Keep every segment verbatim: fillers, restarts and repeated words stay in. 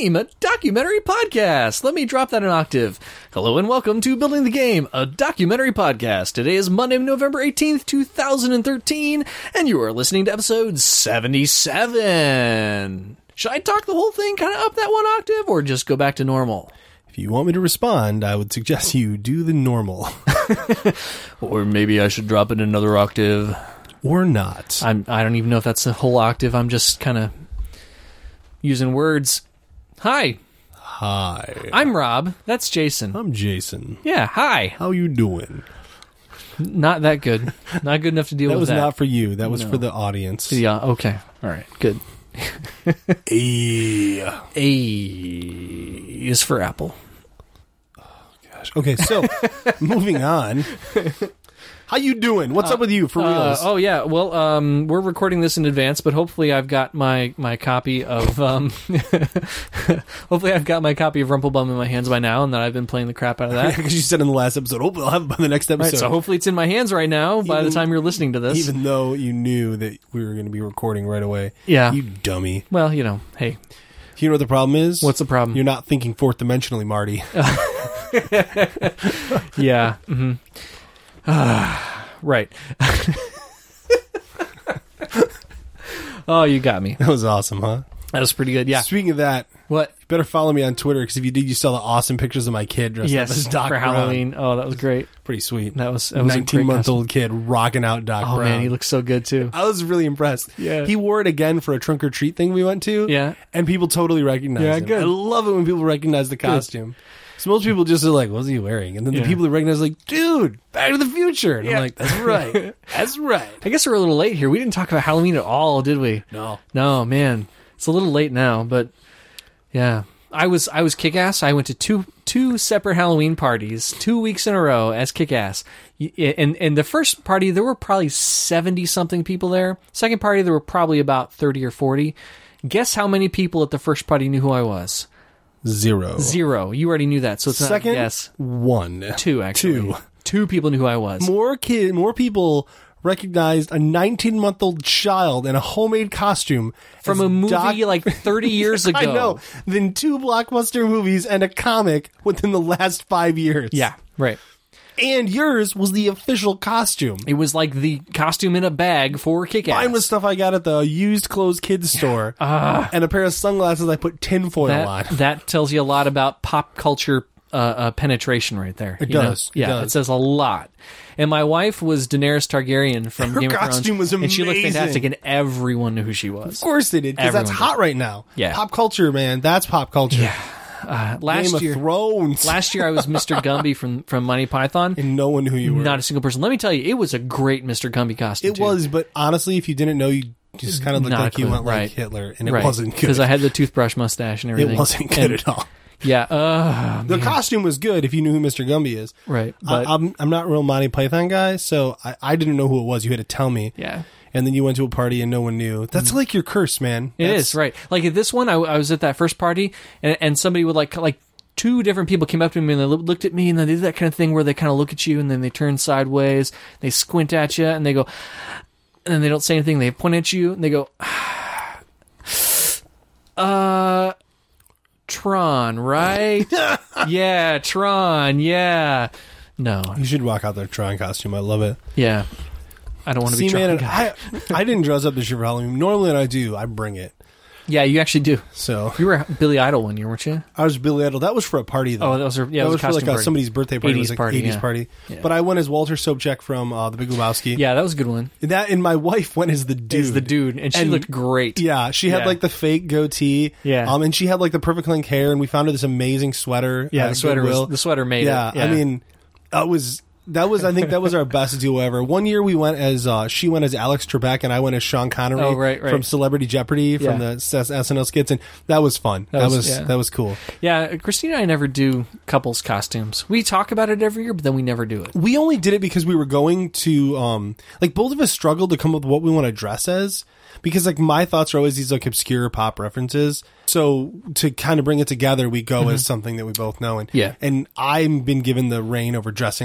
Game, a documentary podcast. Let me drop that an octave. Hello and welcome to Building the Game, a documentary podcast. Today is Monday, November eighteenth, two thousand thirteen, and you are listening to episode seventy-seven. Should I talk the whole thing kind of up that one octave, or just go back to normal? If you want me to respond, I would suggest you do the normal. Or maybe I should drop it another octave. Or not. I'm, I don't even know if that's a whole octave. I'm just kind of using words. Hi. Hi. I'm Rob. That's Jason. I'm Jason. Yeah, hi. How you doing? Not that good. Not good enough to deal that with was that. Not for you. That was No. for the audience. Yeah, okay. All right, good. A. A is for Apple. Gosh. Okay, so moving on. How you doing? What's uh, up with you, for uh, reals? Oh, yeah. Well, um, we're recording this in advance, but hopefully I've got my, my copy of... Um, hopefully I've got my copy of Rumplebum in my hands by now, and that I've been playing the crap out of that. Because you said in the last episode, hopefully I'll have it by the next episode. Right, so hopefully it's in my hands right now by Even- the time you're listening to this. Even though you knew that we were going to be recording right away. Yeah. You dummy. Well, you know, hey. You know what the problem is? What's the problem? You're not thinking fourth dimensionally, Marty. Yeah. Mm-hmm. Right. Oh, you got me. That was awesome, huh? That was pretty good. Yeah. Speaking of that, What? you better follow me on Twitter, because if you did, you saw the awesome pictures of my kid dressed Yes, up as Doc for Brown. Halloween. Oh, that was great. Pretty sweet. That was that was a great nineteen-month-old kid rocking out Doc costume. Oh Brown. man, he looks so good too. I was really impressed. Yeah. He wore it again for a trunk or treat thing we went to. Yeah. And people totally recognized Yeah, him. good. I love it when people recognize the costume. So most people just are like, what's he wearing? And then Yeah. the people who recognize are like, dude, Back to the Future. And Yeah. I'm like, that's right. That's right. I guess we're a little late here. We didn't talk about Halloween at all, did we? No. No, man. It's a little late now, but yeah. I was I was Kick-Ass. I went to two two separate Halloween parties, two weeks in a row as Kick-Ass. And and the first party there were probably seventy something people there. Second party there were probably about thirty or forty. Guess how many people at the first party knew who I was? Zero. Zero. You already knew that, so it's Second, not yes. one. Two actually. Two. Two people knew who I was. More kid, more people recognized a nineteen-month-old child in a homemade costume From as a movie Doc- like thirty years ago. I know. Than two blockbuster movies and a comic within the last five years. Yeah, right. And yours was the official costume. It was like the costume in a bag for Kick-Ass. Mine was stuff I got at the used clothes kids store. Ah. And a pair of sunglasses I put tinfoil on. that, that tells you a lot about pop culture uh, uh, penetration right there. It you know? does. It Yeah, does. it says a lot. And my wife was Daenerys Targaryen from Her Game of costume Thrones. was And she looked amazing. fantastic, and everyone knew who she was. Of course they did, because that's Everyone hot right now. Yeah. Pop culture, man. That's pop culture. Yeah. Uh, last Game of year, Thrones. last year I was Mister Gumby from, from Monty Python. and no one knew who you were. Not a single person. Let me tell you, it was a great Mister Gumby costume. It too. was, but honestly, if you didn't know, you just kind of looked Not a like you clue, went like right. Hitler, and it right. wasn't good. Because I had the toothbrush mustache and everything. It wasn't good And- at all. Yeah. Uh, The costume was good if you knew who Mister Gumby is. right. I, But I'm I'm not a real Monty Python guy, so I, I didn't know who it was. You had to tell me. yeah. And then you went to a party and no one knew. That's like your curse, man. It That's- is right. Like at this one, I, I was at that first party, and, and somebody would like like two different people came up to me and they loo- looked at me, and then they did that kind of thing where they kind of look at you and then they turn sideways, they squint at you, and they go, and then they don't say anything. They point at you and they go, uh, Tron, right? Yeah, Tron. Yeah. No. You should walk out there Tron costume. I love it. Yeah. I don't want to See, be Tron. man, guy. I I didn't dress up this year for Halloween. Normally when I do, I bring it. Yeah, you actually do. So You were Billy Idol one year, weren't you? I was Billy Idol. That was for a party, though. Oh, that was a, yeah, it that was, was a for like costume a, party. somebody's birthday party. It was eighties like party, eighties yeah. party. Yeah. But I went as Walter Sobchak from uh, The Big Lebowski. Yeah, that was a good one. And that and my wife went as the dude. Is the dude, and she And- looked great. Yeah, she had Yeah. like the fake goatee. Yeah. Um, and she had like the perfect length hair, and we found her this amazing sweater. Yeah, at the sweater Goodwill. was the sweater made yeah, it. I mean, that was that was I think that was our best deal ever. One year we went as uh, she went as Alex Trebek, and I went as Sean Connery. Oh, right, right. From Celebrity Jeopardy from Yeah. the S- SNL skits, and that was fun. That That, was- was, yeah. that was cool. yeah, Christina and I never do couples costumes. We talk about it every year, but then we never do it. We only did it because we were going to um like both of us struggled to come up with what we want to dress as, because like my thoughts are always these like obscure pop references. So to kind of bring it together, we go as something that we both know. And Yeah. and I've been given the reign over dressing our child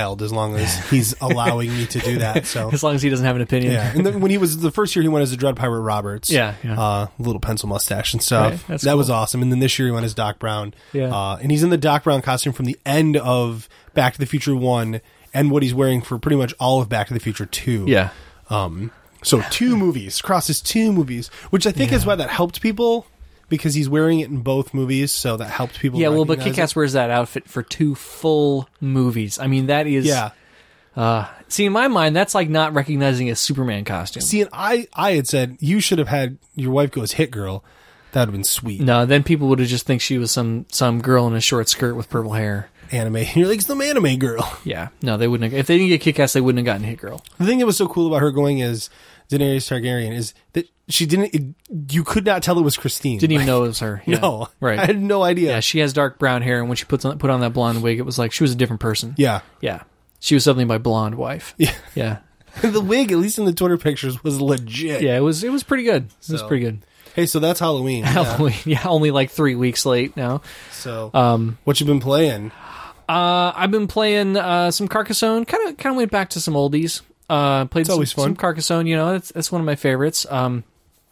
child as long as he's allowing me to do that. So as long as he doesn't have an opinion. yeah, and then when he was the first year, he went as a Dread Pirate Roberts. Yeah, yeah. Uh, little pencil mustache and stuff. Right, that's that cool. was awesome. And then this year he went as Doc Brown. Yeah. Uh, and he's in the Doc Brown costume from the end of Back to the Future one and what he's wearing for pretty much all of Back to the Future two. Yeah. Um, so two movies, crosses two movies, which I think Yeah. is why that helped people. Because he's wearing it in both movies, so that helped people. Yeah, well, but recognize Kick-Ass it. wears that outfit for two full movies. I mean, that is... Yeah. Uh, see, in my mind, that's like not recognizing a Superman costume. See, and I, I had said you should have had your wife go as Hit Girl. That would have been sweet. No, then people would have just think she was some some girl in a short skirt with purple hair. Anime. You're like, it's the anime girl. Yeah, no, they wouldn't have. If they didn't get Kick-Ass, they wouldn't have gotten Hit Girl. The thing that was so cool about her going as Daenerys Targaryen is that she didn't. It, you could not tell it was Christine. Didn't even Like, know it was her. Yeah. No, Right. I had no idea. Yeah, she has dark brown hair, and when she puts on, put on that blonde wig, it was like she was a different person. Yeah. Yeah. She was suddenly my blonde wife. Yeah. Yeah. The wig, at least in the Twitter pictures, was legit. Yeah, it was it was pretty good. It was So- pretty good. Hey, so that's Halloween. Yeah. Halloween, yeah, only like three weeks late now. So, Um, what you been playing? uh, I've been playing uh, some Carcassonne. Kind of, kind of went back to some oldies. Uh, played It's some, always fun. some Carcassonne. You know, that's that's one of my favorites. Um,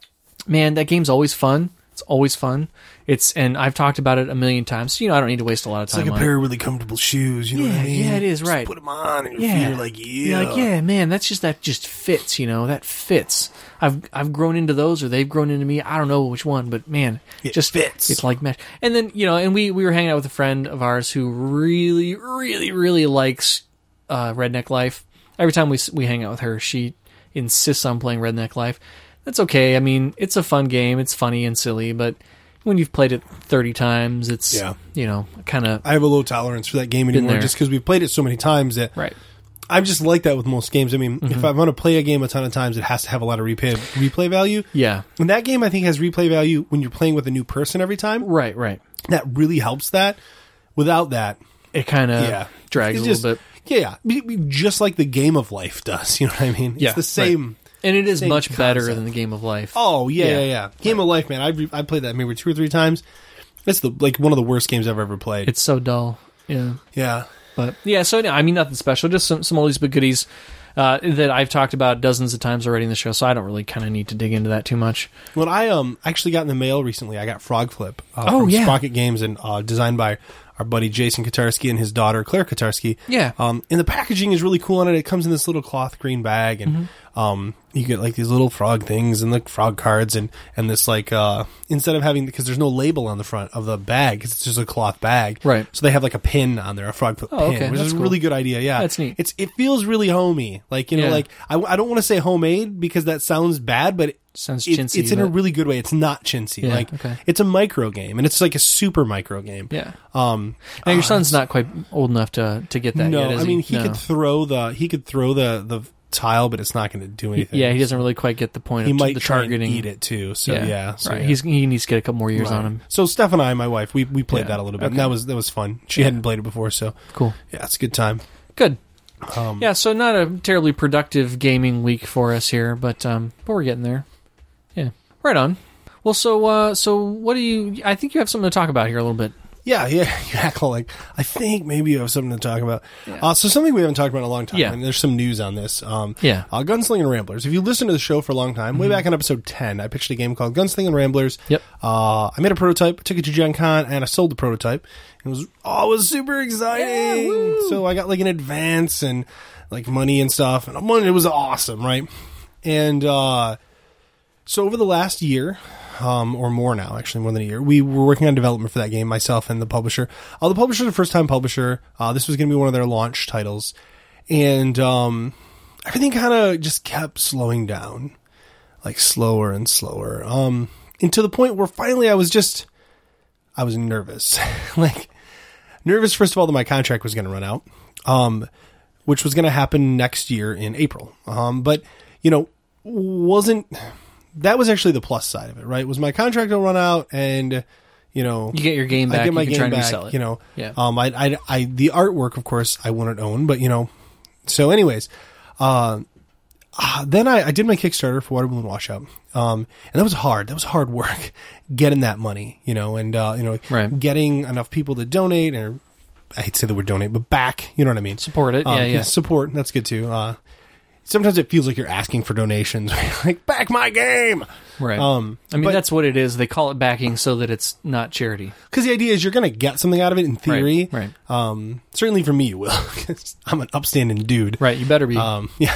man, that game's always fun. It's always fun. It's and I've talked about it a million times. So, you know, I don't need to waste a lot of It's time like a on pair it. of really comfortable shoes. You know Yeah, what I mean? yeah, it is, Just right. put them on, and your Yeah, feet are like, yeah, You're like, yeah, man, that's just that just fits. You know, that fits. I've I've grown into those, or they've grown into me. I don't know which one, but man, It just fits. It's like mesh. And then you know, and we we were hanging out with a friend of ours who really, really, really likes uh, Redneck Life. Every time we s- we hang out with her, she insists on playing Redneck Life. That's okay. I mean, it's a fun game. It's funny and silly, but when you've played it thirty times, it's Yeah. you know kind of I have a low tolerance for that game anymore, there. just because we've played it so many times that right. I'm just like that with most games. I mean, Mm-hmm. if I'm going to play a game a ton of times, it has to have a lot of replay replay value. Yeah. And that game, I think, has replay value when you're playing with a new person every time. Right. Right. That really helps that. Without that, It kind of yeah, drags It's a just- little bit. Yeah, yeah. Be- be just like the game of life does. You know what I mean? It's Yeah, the same. right. And it is Same much better concept. than the Game of Life. Oh yeah, Yeah. yeah, yeah. Game of life, man. I re- I played that maybe two or three times. It's the like one of the worst games I've ever played. It's so dull. Yeah. yeah. But yeah, so I mean, nothing special. Just some, some oldies but goodies uh, that I've talked about dozens of times already in the show, so I don't really kind of need to dig into that too much. When I um actually got in the mail recently, I got Frog Flip uh, Oh, from yeah. Sprocket Games and uh, designed by our buddy Jason Katarsky and his daughter Claire Katarsky. Yeah. Um, and the packaging is really cool on it. It comes in this little cloth green bag, and Mm-hmm. um, you get like these little frog things and like frog cards, and and this like uh, instead of having because there's no label on the front of the bag because it's just a cloth bag, Right. So they have like a pin on there, a Frog Flip Oh, pin, okay. which That's is a cool. really good idea. Yeah, That's neat. It's it feels really homey, like you know, Yeah. like I, I don't want to say homemade because that sounds bad, but. It, Sounds it- chintzy. it's in a but- really good way. It's not chintzy. Yeah, like okay. it's a micro game, and it's like a super micro game. Yeah. Um. Now, your uh, son's not quite old enough to to get that no, yet, is I mean he? he No. could throw the he could throw the the tile, but it's not going to do anything. Yeah, he doesn't really quite get the point He of might the try targeting. and eat it too. So yeah, so, right. yeah. He's he needs to get a couple more years Right. on him. So Steph and I, my wife, we we played Yeah. that a little bit, and Okay. that was that was fun. She Yeah. hadn't played it before, so Cool. yeah, it's a good time. Good. Um, Yeah, so not a terribly productive gaming week for us here, but um, but we're getting there. Yeah, right on. Well, so uh, so what do you? I think you have something to talk about here a little bit. Yeah, yeah, you act like I think maybe you have something to talk about. Uh, so something we haven't talked about in a long time. Yeah. And there's some news on this. Um, Yeah. uh, Gunslinger Ramblers. If you listen to the show for a long time, way back in episode ten, I pitched a game called Gunslinger Ramblers. Yep. Uh, I made a prototype, took it to Gen Con, and I sold the prototype. It was oh, it was super exciting. woo. So I got like an advance and like money and stuff, and it was awesome, right? And uh, so over the last year. Um, or more now, actually, more than a year. We were working on development for that game, myself and the publisher. Uh, the publisher is a first-time publisher. Uh, this was going to be one of their launch titles. And um, everything kind of just kept slowing down, like slower and slower. Um, and to the point where finally I was just, I was nervous. like, nervous, first of all, that my contract was going to run out, um, which was going to happen next year in April. Um, but, you know, wasn't... That was actually the plus side of it, right? Was my contract will run out, and you know, You get your game back. I get my you can game try and back. resell it. You know, Yeah. Um, I, I, I, the artwork, of course, I wouldn't own, but you know, so anyways, uh, uh then I, I did my Kickstarter for Water Balloon Washout, um, and that was hard. That was hard work getting that money, you know, and uh, you know, Right. getting enough people to donate, or I hate to say the word donate, but back. You know what I mean? Support it. Um, yeah, yeah. Support. That's good too. Uh, sometimes it feels like you're asking for donations. Like, back my game. Right. Um, I mean, but- that's what it is. They call it backing so that it's not charity. Because the idea is you're going to get something out of it in theory. Right. right. Um, certainly for me, you will. 'Cause I'm an upstanding dude. Right. You better be. Um, yeah.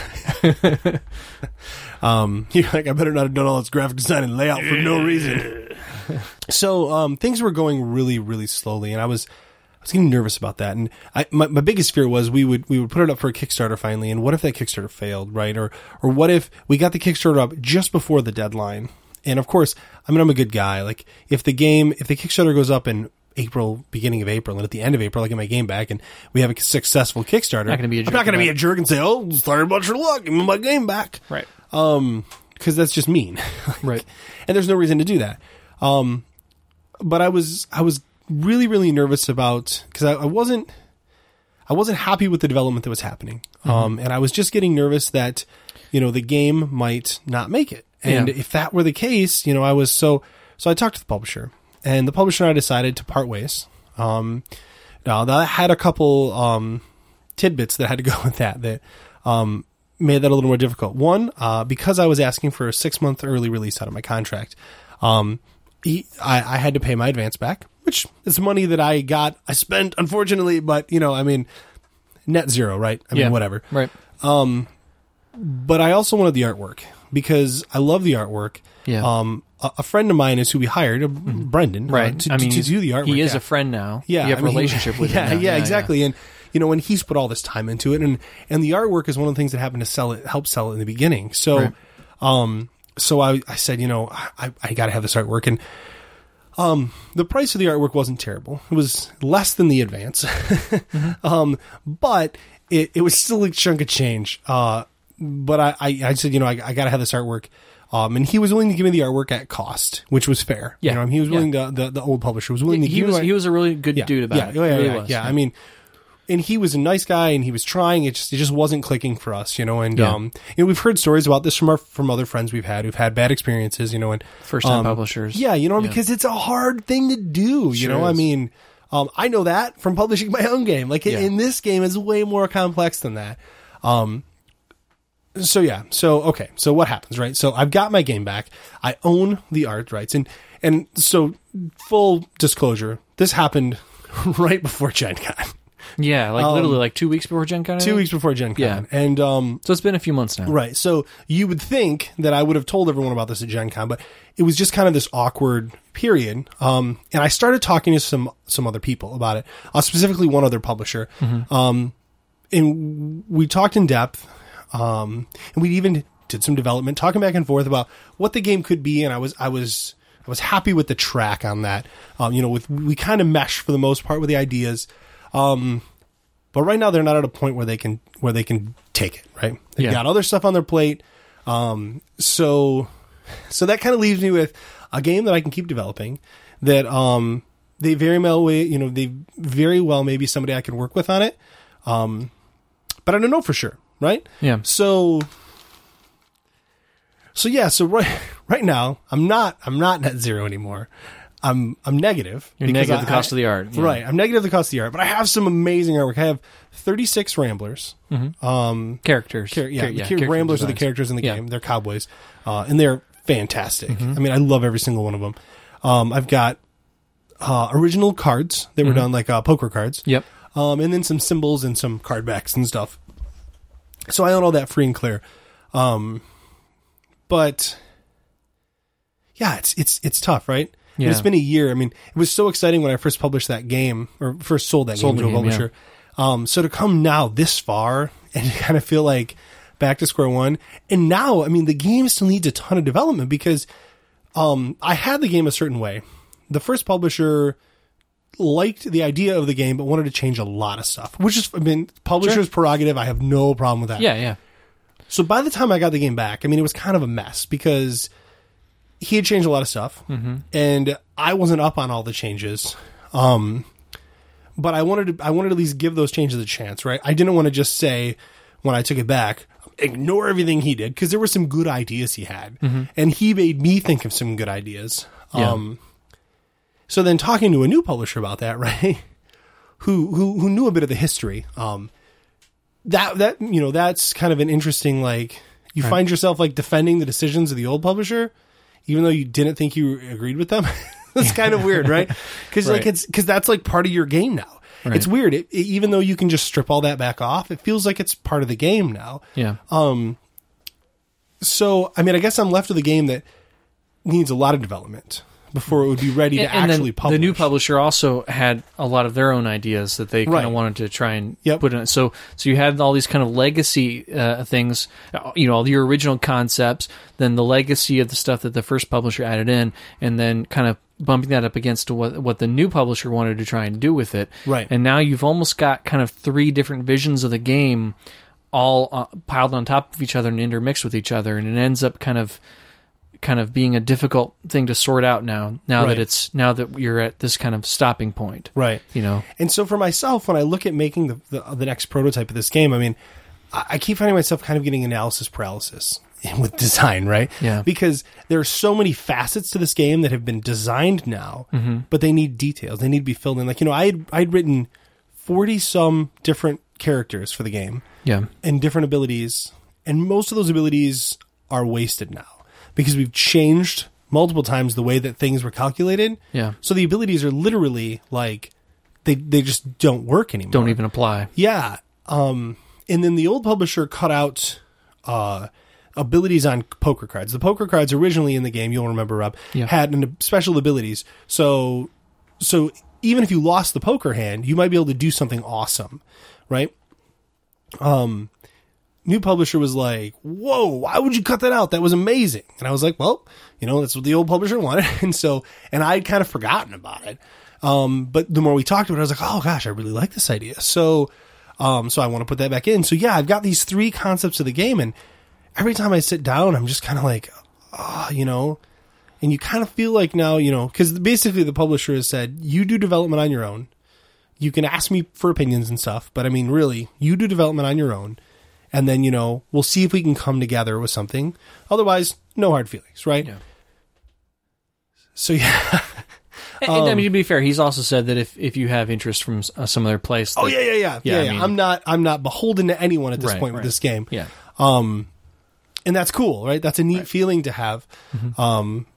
um, you're like, I better not have done all this graphic design and layout for no reason. So um, things were going really, really slowly, and I was, I was getting nervous about that. And I, my, my biggest fear was we would we would put it up for a Kickstarter finally, and what if that Kickstarter failed, right? Or or what if we got the Kickstarter up just before the deadline? And of course, I mean, I'm a good guy. Like, if the game, if the Kickstarter goes up in April, beginning of April, and at the end of April, I get my game back, and we have a successful Kickstarter, Not gonna be a I'm jerk not going to be a about jerk and say, "Oh, sorry about your luck, give me my game back." right. Um, because that's just mean. Right. And there's no reason to do that. Um, but I was, I was really, really nervous about, because I, I wasn't, I wasn't happy with the development that was happening. Mm-hmm. Um, and I was just getting nervous that, you know, the game might not make it. And Yeah. if that were the case, you know, I was so, so I talked to the publisher, and the publisher and I decided to part ways. Um, now that had a couple, um, tidbits that had to go with that, that, um, made that a little more difficult. One, uh, because I was asking for a six month early release out of my contract, um, he, I, I had to pay my advance back, which is money that I got, I spent, unfortunately, but, you know, I mean, net zero, right? I Yeah. mean, whatever. Right. But I also wanted the artwork because I love the artwork. Yeah. Um, a, a friend of mine is who we hired, uh, Brendan, uh, Right. to, I mean, to, to do the artwork. he is yeah. a friend now. Yeah, You have I a mean, relationship with yeah, him now. Yeah, exactly. And you know, and he's put all this time into it, and and the artwork is one of the things that happened to sell it, help sell it in the beginning. So, Right. um, so I I said, you know, I I got to have this artwork, and um, the price of the artwork wasn't terrible. It was less than the advance, mm-hmm. um, but it it was still a chunk of change. Uh, but I I, I said, you know, I, I got to have this artwork. Um, and he was willing to give me the artwork at cost, which was fair. Yeah. You know, he was willing Yeah. to, the, the old publisher was willing to He give was me my- he was a really good yeah, dude about yeah, it. Yeah, yeah, He really yeah, was. yeah. I mean, and he was a nice guy, and he was trying. It just it just wasn't clicking for us, you know. And Yeah. um, you know, we've heard stories about this from our from other friends we've had who've had bad experiences, you know. And First time um, publishers. yeah, you know, Yeah. because it's a hard thing to do. You Sure know, I is. mean, um, I know that from publishing my own game. Like Yeah. in this game, is way more complex than that. Um, So yeah, so okay, so what happens, right? So I've got my game back. I own the art rights, and and so full disclosure, this happened right before Gen Con, Yeah, like literally like two weeks before Gen Con. I two think? weeks before Gen Con, Yeah. and um, So it's been a few months now. right. So you would think that I would have told everyone about this at Gen Con, but it was just kind of this awkward period. Um, and I started talking to some some other people about it, uh, specifically one other publisher, um, and we talked in depth. Um, and we even did some development, talking back and forth about what the game could be. And I was, I was, I was happy with the track on that. Um, you know, with, we kind of mesh for the most part with the ideas. Um, but right now they're not at a point where they can, where they can take it, right? They've Yeah. got other stuff on their plate. Um, so, so that kind of leaves me with a game that I can keep developing that, um, they very well, you know, they very well, maybe somebody I can work with on it. Um, but I don't know for sure. Right? Yeah. So, so yeah, so right, right now, I'm not, I'm not net zero anymore. I'm, I'm negative. You're because negative the I- cost of the art. Yeah. Right. I'm negative the cost of the art, but I have some amazing artwork. I have thirty-six Ramblers. Um, Characters. char- yeah, Char- the char- character Ramblers are the designs. characters in the Yeah. game. They're cowboys. Uh, and they're fantastic. I mean, I love every single one of them. Um, I've got, uh, original cards that were done like, uh, poker cards. Yep. Um, and then some symbols and some card backs and stuff. So I own all that free and clear. Um, but yeah, it's, it's, it's tough, right? And Yeah. it's been a year. I mean, it was so exciting when I first published that game or first sold that Sold game the to a game, publisher. Um, so to come now this far and kind of feel like back to square one. And now, I mean, the game still needs a ton of development because, um, I had the game a certain way. The first publisher liked the idea of the game, but wanted to change a lot of stuff, which is, I mean, publisher's prerogative. I have no problem with that. Yeah, yeah. So by the time I got the game back, I mean, it was kind of a mess because he had changed a lot of stuff and I wasn't up on all the changes. Um, but I wanted to, I wanted to at least give those changes a chance, right? I didn't want to just say when I took it back, ignore everything he did because there were some good ideas he had and he made me think of some good ideas. Yeah. Um, so then talking to a new publisher about that, right? who who who knew a bit of the history, um, that that you know that's kind of an interesting like you right. find yourself like defending the decisions of the old publisher, even though you didn't think you agreed with them. That's kind of weird, right? Because right. like it's because that's like part of your game now. Right. It's weird. It, it, even though you can just strip all that back off, it feels like it's part of the game now. Yeah. Um. So I mean, I guess I'm left with a game that needs a lot of development before it would be ready to and actually publish. The new publisher also had a lot of their own ideas that they kind right. of wanted to try and yep. put in it. So, so you had all these kind of legacy uh, things, you know, all your original concepts, then the legacy of the stuff that the first publisher added in, and then kind of bumping that up against what what the new publisher wanted to try and do with it. Right. And now you've almost got kind of three different visions of the game all uh, piled on top of each other and intermixed with each other, and it ends up kind of kind of being a difficult thing to sort out now now right. that it's now that you're at this kind of stopping point, right? You know. And so for myself, when I look at making the the, the next prototype of this game, I mean, I, I keep finding myself kind of getting analysis paralysis with design, right? Yeah. Because there are so many facets to this game that have been designed now, mm-hmm. but they need details. They need to be filled in. Like, you know, I had I'd written forty some different characters for the game, yeah, and different abilities, and most of those abilities are wasted now because we've changed multiple times the way that things were calculated. Yeah. So the abilities are literally like they they just don't work anymore. Don't even apply. Yeah. Um, and then the old publisher cut out uh, abilities on poker cards. The poker cards originally in the game, you'll remember, Rob, yeah. had an, special abilities. So so even if you lost the poker hand, you might be able to do something awesome, right? Um. New publisher was like, whoa, why would you cut that out? That was amazing. And I was like, well, you know, that's what the old publisher wanted. And so, and I'd kind of forgotten about it. Um, but the more we talked about it, I was like, oh gosh, I really like this idea. So, um, so I want to put that back in. So yeah, I've got these three concepts of the game. And every time I sit down, I'm just kind of like, ah, oh, you know, and you kind of feel like now, you know, cause basically the publisher has said, you do development on your own. You can ask me for opinions and stuff, but I mean, really, you do development on your own. And then, you know, we'll see if we can come together with something. Otherwise, no hard feelings, right? Yeah. So, yeah. and, um, and, I mean, to be fair, he's also said that if, if you have interest from uh, some other place. That, oh, yeah, yeah, yeah. Yeah, yeah, I yeah. mean, I'm not I'm not beholden to anyone at this right, point right. with this game. Yeah. Um, and that's cool, right? That's a neat right. feeling to have. Mm-hmm. Um,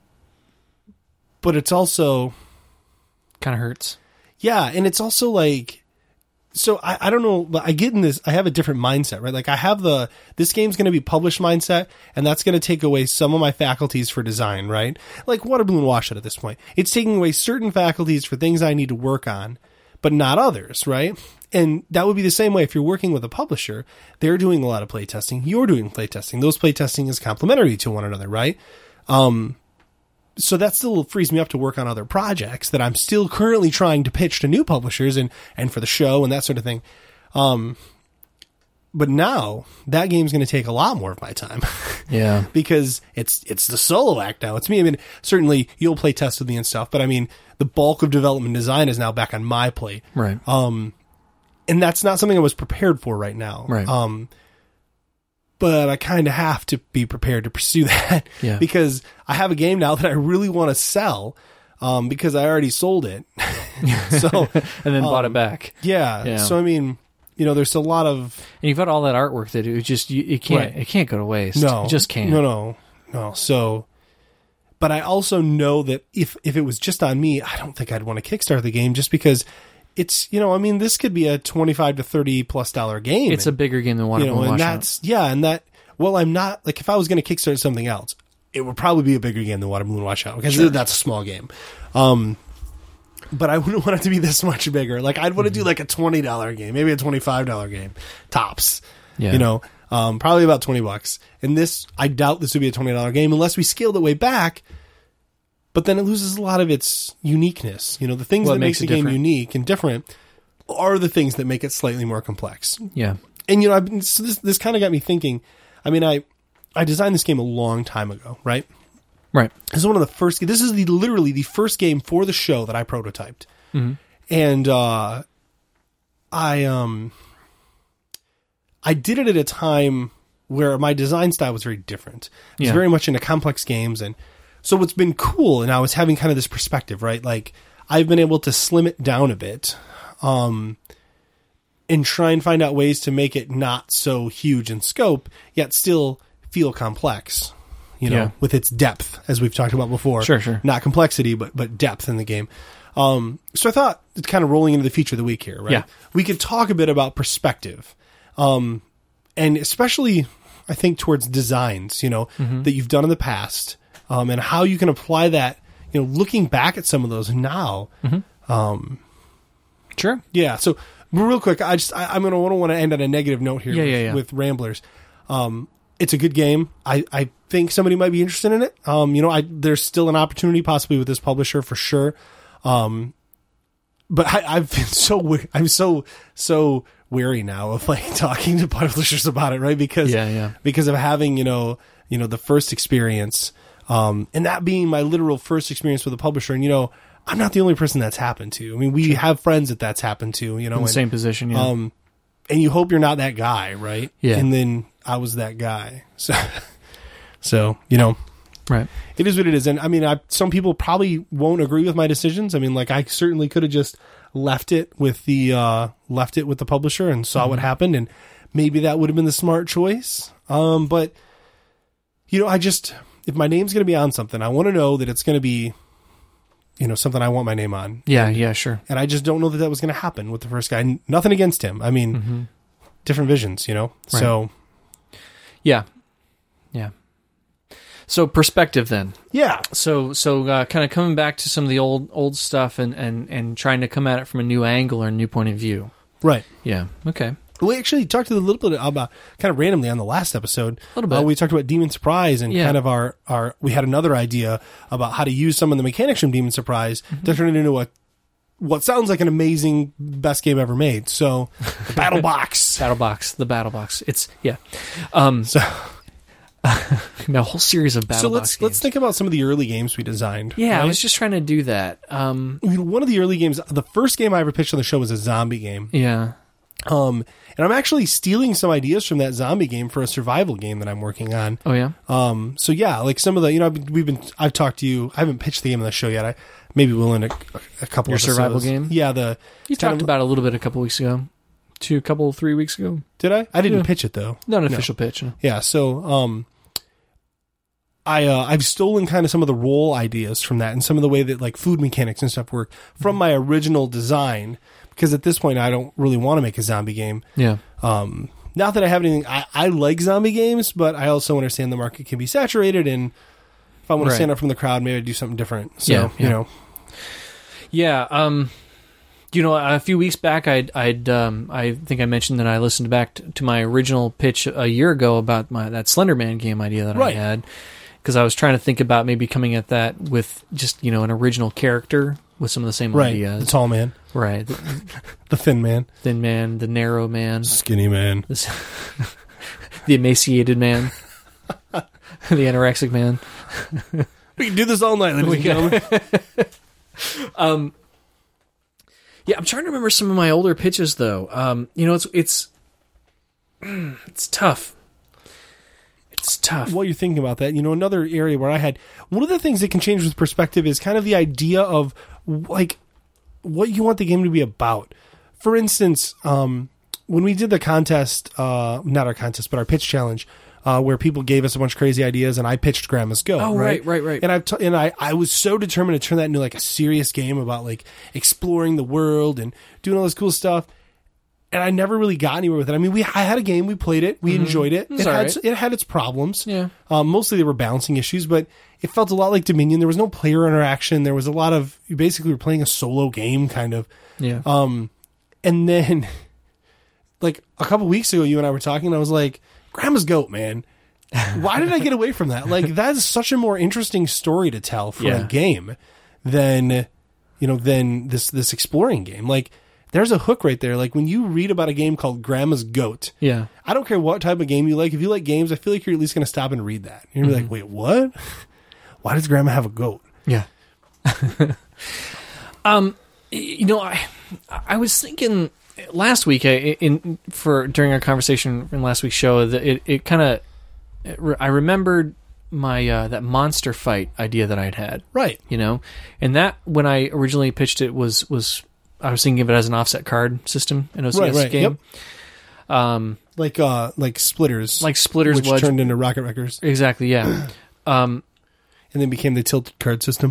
but it's also... kind of hurts. Yeah, and it's also like... So I, I don't know, but I get in this, I have a different mindset, right? Like I have the, this game's going to be published mindset, and that's going to take away some of my faculties for design, right? Like Water Balloon Washout at this point. It's taking away certain faculties for things I need to work on, but not others, right? And that would be the same way if you're working with a publisher. They're doing a lot of playtesting. You're doing playtesting. Those playtesting is complementary to one another, right? Um, So that still frees me up to work on other projects that I'm still currently trying to pitch to new publishers and, and for the show and that sort of thing. Um, but now that game's going to take a lot more of my time. Yeah. Because it's, it's the solo act now. It's me. I mean, certainly you'll play test with me and stuff, but I mean, the bulk of development design is now back on my plate. Right. Um, and that's not something I was prepared for right now. Right. Um, but I kind of have to be prepared to pursue that yeah. because I have a game now that I really want to sell, um, because I already sold it. so, and then um, bought it back. Yeah. yeah. So, I mean, you know, there's a lot of, and you've got all that artwork that it just, you, it can't, right. it can't go to waste. No, it just can't. No, no, no. So, but I also know that if, if it was just on me, I don't think I'd want to kickstart the game just because it's, you know, I mean, this could be a twenty-five to thirty plus dollar game. It's and, a bigger game than Water you know, Balloon and Washout. that's, yeah. And that, well, I'm not, like, if I was going to kickstart something else, it would probably be a bigger game than Water Balloon Washout because sure. that's a small game. Um, but I wouldn't want it to be this much bigger. Like, I'd want to mm-hmm. do like a twenty dollar game, maybe a twenty-five dollar game, tops. Yeah. You know, um, probably about twenty bucks. And this, I doubt this would be a twenty dollar game unless we scaled it way back. But then it loses a lot of its uniqueness. You know, the things well, that makes, makes the different. game unique and different are the things that make it slightly more complex. Yeah. And, you know, I've been, so this, this kind of got me thinking. I mean, I, I designed this game a long time ago, right? Right. This is one of the first, this is the, literally the first game for the show that I prototyped. Mm-hmm. And, uh, I, um, I did it at a time where my design style was very different. I was yeah. very much into complex games. And so what's been cool, and I was having kind of this perspective, right? Like, I've been able to slim it down a bit. um, and try and find out ways to make it not so huge in scope, yet still feel complex, you know, Yeah. with its depth, as we've talked about before. Sure, sure. Not complexity, but but depth in the game. Um, so I thought, it's kind of rolling into the feature of the week here, right? Yeah. We could talk a bit about perspective, um, and especially, I think, towards designs, you know, Mm-hmm. that you've done in the past, um, and how you can apply that, you know, looking back at some of those now. Sure. Yeah. So real quick, I just I, I'm gonna I don't want to end on a negative note here Yeah, with, yeah, yeah. with Ramblers. Um, it's a good game. I, I think somebody might be interested in it. Um, you know, I there's still an opportunity possibly with this publisher for sure. Um, but I, I've been so we- I'm so so wary now of like talking to publishers about it, right? Because Yeah, yeah. because of having you know you know the first experience, um, and that being my literal first experience with a publisher, and you know. I'm not the only person that's happened to. I mean, we have friends that that's happened to, you know. In the and, same position, yeah. Um, and you hope you're not that guy, right? Yeah. And then I was that guy. So, so you know, right. it is what it is. And I mean, I, some people probably won't agree with my decisions. I mean, like I certainly could have just left it with the uh, left it with the publisher and saw Mm-hmm. what happened, and maybe that would have been the smart choice. Um, but you know, I just if my name's going to be on something, I want to know that it's going to be. You know, something I want my name on. Yeah, yeah, sure. And I just don't know that that was going to happen with the first guy. N- Nothing against him. I mean, Mm-hmm. different visions, you know? Right. So, Yeah. Yeah. So perspective then. yeah. So so uh, kind of coming back to some of the old old stuff and, and, and trying to come at it from a new angle or a new point of view. Right. Yeah. Okay. We actually talked a little bit about, kind of randomly on the last episode. A little bit. Uh, we talked about Demon Surprise and Yeah. kind of our, our, we had another idea about how to use some of the mechanics from Demon Surprise Mm-hmm. to turn it into a, what sounds like an amazing best game ever made. So, the Battle Box. Battle box. The battle box. It's yeah. Um. So, A whole series of battle so box let's, games. let's think about some of the early games we designed. Yeah, I right? was just trying to do that. Um. I mean, one of the early games, the first game I ever pitched on the show was a zombie game. Yeah. Um, and I'm actually stealing some ideas from that zombie game for a survival game that I'm working on. Oh yeah. Um, so yeah, like some of the, you know, I've been- we've been, I've talked to you, I haven't pitched the game on the show yet. I maybe will in a, a couple Your of survival game? Yeah, the, You kind talked of- about it a little bit a couple weeks ago. Two, a couple, three weeks ago. did I? I didn't Yeah. pitch it though. Not an No. official pitch. No. Yeah. So, um, I, uh, I've stolen kind of some of the role ideas from that and some of the way that like food mechanics and stuff work from my original design. Because at this point, I don't really want to make a zombie game. Yeah. Um, not that I have anything. I, I like zombie games, but I also understand the market can be saturated, and if I want Right. to stand up from the crowd, maybe I do something different. So Yeah, yeah. you know, Yeah. Um. You know, a few weeks back, I'd, I'd, um, I think I mentioned that I listened back to, to my original pitch a year ago about my that Slender Man game idea that Right. I had, because I was trying to think about maybe coming at that with just you know an original character with some of the same right? ideas. The tall man, Right. The the thin man, thin man, the narrow man, skinny man. this, the emaciated man, the anorexic man. We can do this all night, ladies We and can. gentlemen. Um, yeah, I'm trying to remember some of my older pitches though. Um, you know, it's it's it's tough. It's tough. While you're thinking about that, you know, another area where I had one of the things that can change with perspective is kind of the idea of like what you want the game to be about. For instance, um, when we did the contest, uh, not our contest, but our pitch challenge, uh, where people gave us a bunch of crazy ideas, and I pitched Grandma's Go. Oh, right, right, right, right. And I've t- and I, I was so determined to turn that into like a serious game about like exploring the world and doing all this cool stuff. And I never really got anywhere with it. I mean, we I had a game, we played it, we enjoyed it. It's It had alright. it had its problems. Yeah. Um, mostly they were balancing issues, but it felt a lot like Dominion. There was no player interaction. There was a lot of you basically were playing a solo game, kind of. Yeah. Um, and then like a couple weeks ago, you and I were talking, and I was like, "Grandma's Goat, man." Why did I get away from that? Like that is such a more interesting story to tell for Yeah. a game than you know than this this exploring game. Like there's a hook right there. Like when you read about a game called Grandma's Goat, yeah. I don't care what type of game you like. If you like games, I feel like you're at least going to stop and read that. You're going to be like, wait, what? Why does Grandma have a goat? Yeah. um, you know, I I was thinking last week I, in for during our conversation in last week's show that it it kind of I remembered my uh, that monster fight idea that I'd had. Right. You know, and that when I originally pitched it was was I was thinking of it as an offset card system, an O C S Right, right, game. yep. Um, like uh, like Splitters, like Splitters, which was, turned into Rocket Wreckers, exactly, yeah. um, and then became the tilted card system,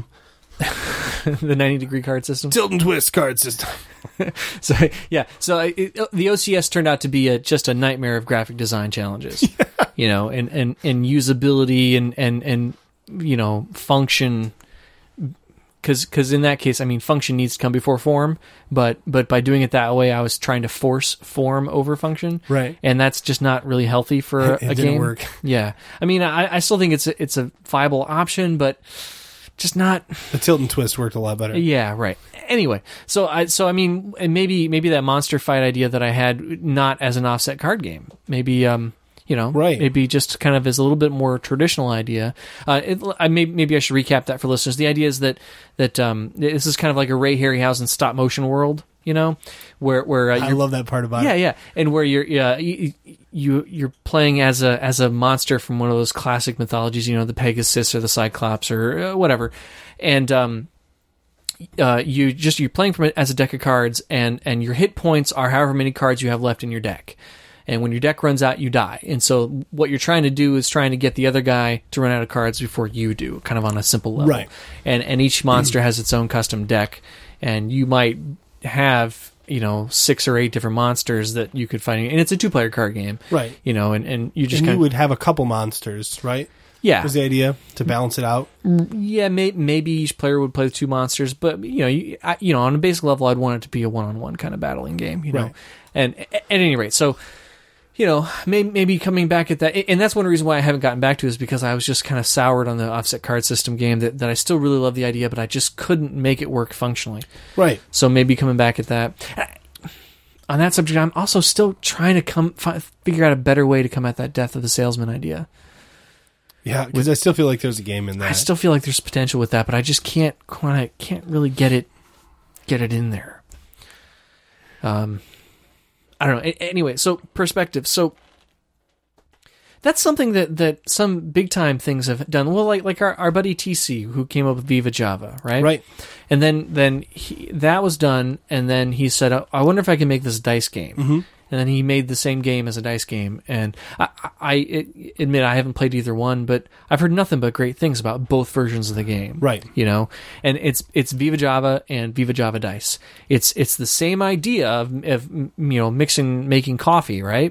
the ninety degree card system, tilt and twist card system. So yeah, so it, the O C S turned out to be a, just a nightmare of graphic design challenges, yeah. you know, and, and, and usability and, and, and you know function. Because because in that case, I mean, function needs to come before form, but but by doing it that way, I was trying to force form over function, right? And that's just not really healthy for it, a, it a didn't game. Work. Yeah, I mean, I, I still think it's a, it's a viable option, but just not. The tilt and twist worked a lot better. Yeah, right. Anyway, so I so I mean, and maybe maybe that monster fight idea that I had not as an offset card game, maybe um. You know, right. maybe just kind of as a little bit more traditional idea. Uh, it, I may, maybe I should recap that for listeners. The idea is that that um, this is kind of like a Ray Harryhausen stop motion world. You know, where where uh, I love that part about yeah, it. Yeah, yeah, and where you're yeah you, you you're playing as a as a monster from one of those classic mythologies. You know, the Pegasus or the Cyclops or uh, whatever, and um. Uh, you just you're playing from it as a deck of cards, and and your hit points are however many cards you have left in your deck. And when your deck runs out, you die. And so what you're trying to do is trying to get the other guy to run out of cards before you do, kind of on a simple level. Right. And and each monster has its own custom deck, and you might have, you know, six or eight different monsters that you could find. And it's a two-player card game. Right. You know, and, and you just and kind you of... would have a couple monsters, right? Yeah. Was the idea to balance it out? Yeah, may, maybe each player would play with two monsters, but, you know, you, I, you know, on a basic level, I'd want it to be a one-on-one kind of battling game, you know. Right. And at, at any rate, so... You know, maybe, maybe coming back at that, and that's one reason why I haven't gotten back to it, is because I was just kind of soured on the offset card system game. That, that I still really love the idea, but I just couldn't make it work functionally. Right. So maybe coming back at that. On that subject, I'm also still trying to come fi- figure out a better way to come at that death of the salesman idea. Yeah, because I still feel like there's a game in that. I still feel like there's potential with that, but I just can't quite, can't really get it get it in there. Um. I don't know. Anyway, so perspective. So that's something that, that some big time things have done. Well, like like our, our buddy T C, who came up with Viva Java, right? Right. And then then he, that was done, and then he said, "I wonder if I can make this dice game." Mm-hmm. And then he made the same game as a dice game. And I, I admit I haven't played either one, but I've heard nothing but great things about both versions of the game. Right. You know, and it's it's Viva Java and Viva Java Dice. It's it's the same idea of, of you know, mixing, making coffee, right?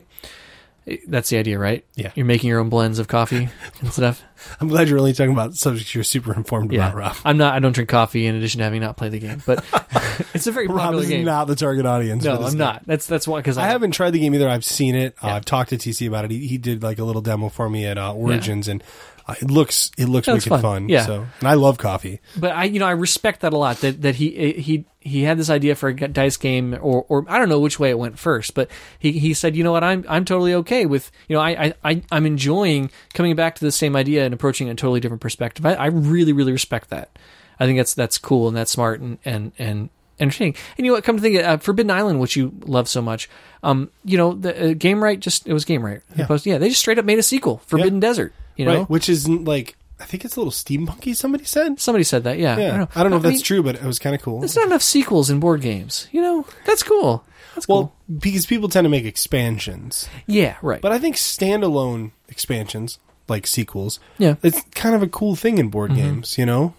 That's the idea, right? Yeah. You're making your own blends of coffee and stuff. I'm glad you're only talking about subjects you're super informed Yeah. about, Rob. I'm not. I don't drink coffee in addition to having not played the game, but it's a very Rob popular is game. not the target audience. No, for this I'm game. not. That's that's why because I, I, I haven't tried the game either. I've seen it. Uh, Yeah. I've talked to T C about it. He, he did like a little demo for me at uh, Origins, and uh, it looks it looks Yeah, it's wicked fun. fun. Yeah. So, and I love coffee. But I, you know, I respect that a lot. That that he he he had this idea for a dice game, or or I don't know which way it went first, but he he said, you know what, I'm I'm totally okay with, you know, I I I'm enjoying coming back to the same idea and approaching it in a totally different perspective. I, I really really respect that. I think that's that's cool and that's smart and and and entertaining. And you know what? Come to think of it, uh, Forbidden Island, which you love so much, um, you know, the uh, Game Right just it was Game Right. Yeah. yeah, they just straight up made a sequel, Forbidden Yeah. Desert. You know, Right. Which is like, I think it's a little steampunky, somebody said. somebody said that. Yeah, Yeah. I don't know, I don't know if that's mean, true, but it was kind of cool. There's not enough sequels in board games. You know, that's cool. That's cool. Well, because people tend to make expansions. Yeah, right. But I think standalone expansions, like sequels, yeah, it's kind of a cool thing in board Mhm. games, you know?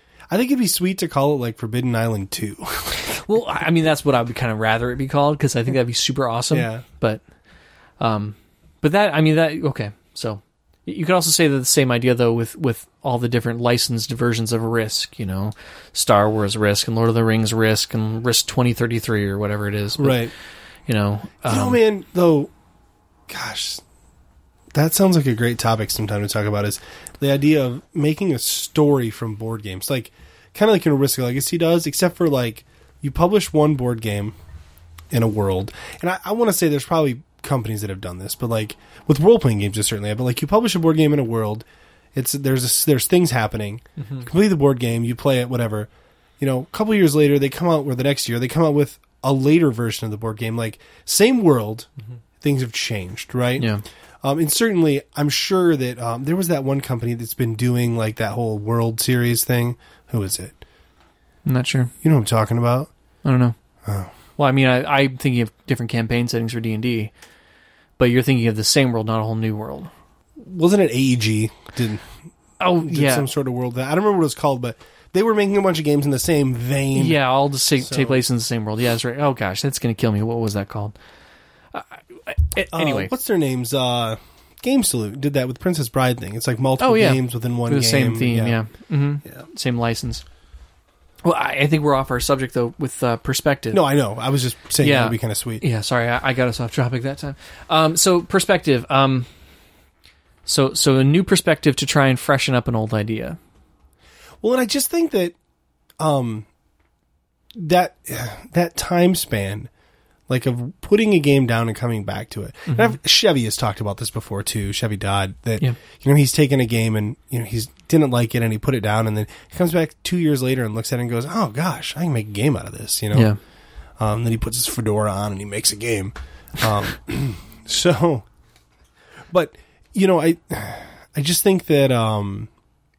I think it'd be sweet to call it like Forbidden Island two. well, I mean, that's what I would kind of rather it be called, because I think that'd be super awesome. Yeah. But, um, but that, I mean, that, okay. So you could also say that the same idea, though, with, with all the different licensed versions of Risk, you know, Star Wars Risk and Lord of the Rings Risk and Risk twenty thirty-three or whatever it is. But, Right. You know, um, You know, man, though, gosh, that sounds like a great topic sometime to talk about, is the idea of making a story from board games. Like, kind of like in Risk Legacy does, except for, like, you publish one board game in a world. And I, I want to say there's probably companies that have done this, but, like, with role-playing games, there's certainly have. But, like, you publish a board game in a world, it's there's a, there's things happening. Mhm. Complete the board game, you play it, whatever. You know, a couple years later, they come out, or the next year, they come out with a later version of the board game. Like, same world, Mhm. things have changed, right? yeah. Um, and certainly, I'm sure that um, there was that one company that's been doing, like, that whole World Series thing. Who is it? I'm not sure. You know what I'm talking about? I don't know. Oh. Well, I mean, I, I'm thinking of different campaign settings for D and D, but you're thinking of the same world, not a whole new world. Wasn't it A E G? Did, oh, did yeah. some sort of world that I don't remember what it was called, but they were making a bunch of games in the same vein. Yeah, all just take, So- take place in the same world. Yeah, that's right. Oh, gosh, that's going to kill me. What was that called? Uh, anyway. Uh, what's their names? Uh, Game Salute did that with Princess Bride thing. It's like multiple Oh, yeah. games within one the game. same theme, yeah. hmm Yeah. Same license. Well, I, I think we're off our subject, though, with uh, perspective. No, I know. I was just saying Yeah. that would be kind of sweet. Yeah, sorry, I, I got us off topic that time. Um, so, perspective. Um, so, so a new perspective to try and freshen up an old idea. Well, and I just think that um, that that time span, like of putting a game down and coming back to it. Mm-hmm. And I've, Chevy has talked about this before too. Chevy Dodd, that Yeah. you know he's taken a game and you know he's didn't like it and he put it down and then he comes back two years later and looks at it and goes, "Oh gosh, I can make a game out of this." You know. Yeah. Um, then he puts his fedora on and he makes a game. Um, so, but you know, I I just think that um,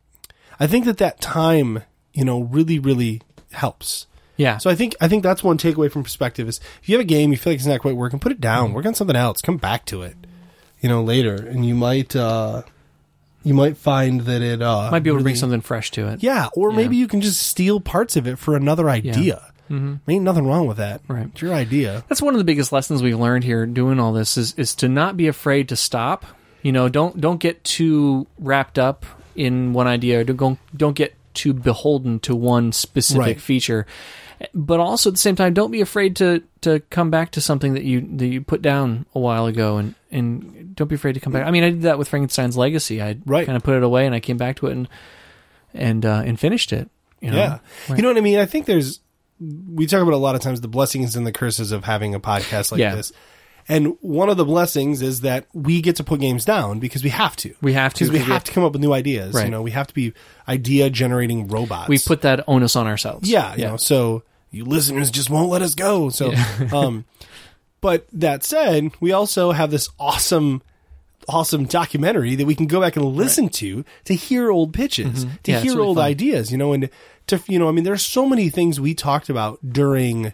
I think that that time, you know, really really helps. Yeah. So I think I think that's one takeaway from perspective is if you have a game you feel like it's not quite working, put it down, Mm-hmm. work on something else, come back to it, you know, later, and you might uh, you might find that it uh, Might be able to bring really- something fresh to it. Yeah, or Yeah. maybe you can just steal parts of it for another idea. Mm-hmm. Ain't nothing wrong with that. Right. It's your idea. That's one of the biggest lessons we've learned here doing all this is is to not be afraid to stop. You know, don't don't get too wrapped up in one idea. Don't don't get too beholden to one specific Right. feature. But also at the same time, don't be afraid to, to come back to something that you that you put down a while ago, and, and don't be afraid to come back. I mean, I did that with Frankenstein's Legacy. I Right. kind of put it away, and I came back to it and and uh, and finished it. You know? Yeah. Right. You know what I mean? I think there's, we talk about a lot of times the blessings and the curses of having a podcast like Yeah. this. And one of the blessings is that we get to put games down because we have to. We have to, Because we because we have to come up with new ideas. Right. You know, we have to be idea generating robots. We put that onus on ourselves. Yeah, you know, so you listeners just won't let us go. So, um, but that said, we also have this awesome, awesome documentary that we can go back and listen to to hear old pitches, to Yeah, it's hear really old fun. ideas, you know, and to, you know, I mean, there's so many things we talked about during,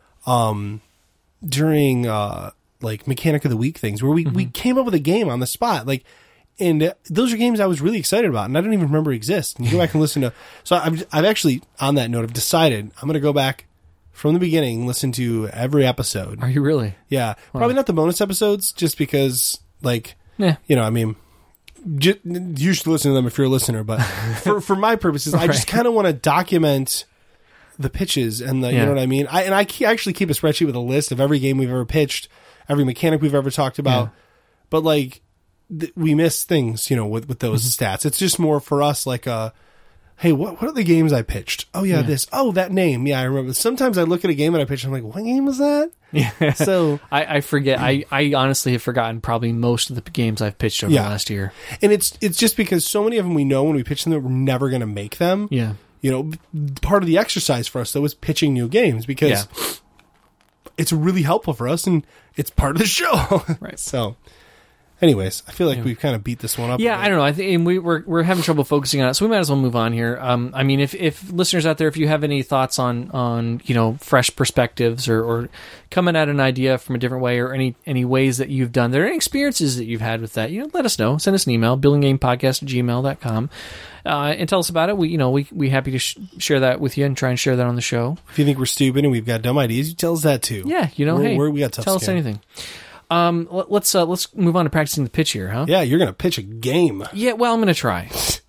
um, during, uh, like Mechanic of the Week things where we, we came up with a game on the spot. Like, and uh, those are games I was really excited about, and I don't even remember exist. And you go back and listen to. So I've I've actually on that note, I've decided I'm going to go back from the beginning, listen to every episode. Are you really? Yeah, probably not the bonus episodes, just because, like, Yeah. you know, I mean, ju- you should listen to them if you're a listener. But for for my purposes, I just Right. kind of want to document the pitches and the, you Yeah. know what I mean. I and I ke- actually keep a spreadsheet with a list of every game we've ever pitched, every mechanic we've ever talked about. Yeah. But like, th- we miss things, you know, with with those Mm-hmm. stats. It's just more for us, like a. Hey, what what are the games I pitched? Oh yeah, Yeah. this. Oh, that name. Yeah, I remember. Sometimes I look at a game that I pitched, and I'm like, what game was that? Yeah. So, I, I forget. I, I honestly have forgotten probably most of the games I've pitched over Yeah. the last year. and it's it's just because so many of them we know when we pitch them that we're never going to make them. Yeah. You know, part of the exercise for us though is pitching new games because Yeah. it's really helpful for us and it's part of the show. Right. So, anyways, I feel like Yeah. we've kind of beat this one up. a Yeah, bit. I don't know. I think and we, we're we're having trouble focusing on it, so we might as well move on here. Um, I mean, if if listeners out there, if you have any thoughts on on you know fresh perspectives or, or coming at an idea from a different way, or any any ways that you've done there, any experiences that you've had with that, you know, let us know. Send us an email, buildinggamepodcast at gmail dot com, uh, and tell us about it. We you know we we happy to sh- share that with you and try and share that on the show. If you think we're stupid and we've got dumb ideas, you tell us that too. Yeah, you know, We're- hey, we're- we got tough tell us skin. anything. Um, let, let's uh, let's move on to practicing the pitch here, huh? Yeah, you're gonna pitch a game. Yeah, well, I'm going to try.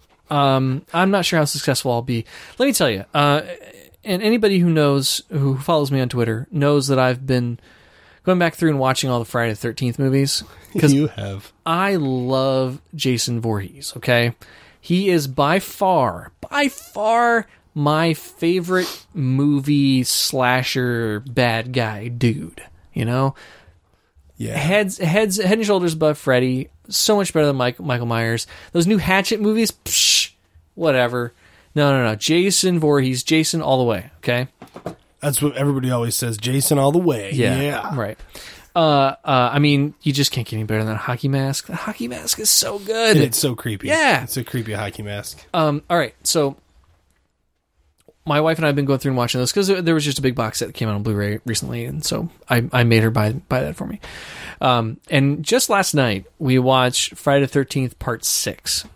Um, I'm not sure how successful I'll be. Let me tell you, uh, and anybody who knows, who follows me on Twitter, knows that I've been going back through and watching all the Friday the thirteenth movies because You have. I love Jason Voorhees, okay? He is by far, by far my favorite movie slasher bad guy dude, you know? Yeah. Heads, heads, head and shoulders above Freddy. So much better than Mike, Michael Myers. Those new Hatchet movies, psh, whatever. No, no, no. Jason Voorhees, Jason all the way. Okay. That's what everybody always says. Jason all the way. Yeah. Right. Uh, uh, I mean, you just can't get any better than that hockey mask. The hockey mask is so good. And it's so creepy. Yeah. It's a creepy hockey mask. Um, all right. So my wife and I have been going through and watching this because there was just a big box set that came out on Blu-ray recently, and so I, I made her buy buy that for me. Um, and just last night we watched Friday the thirteenth Part Six,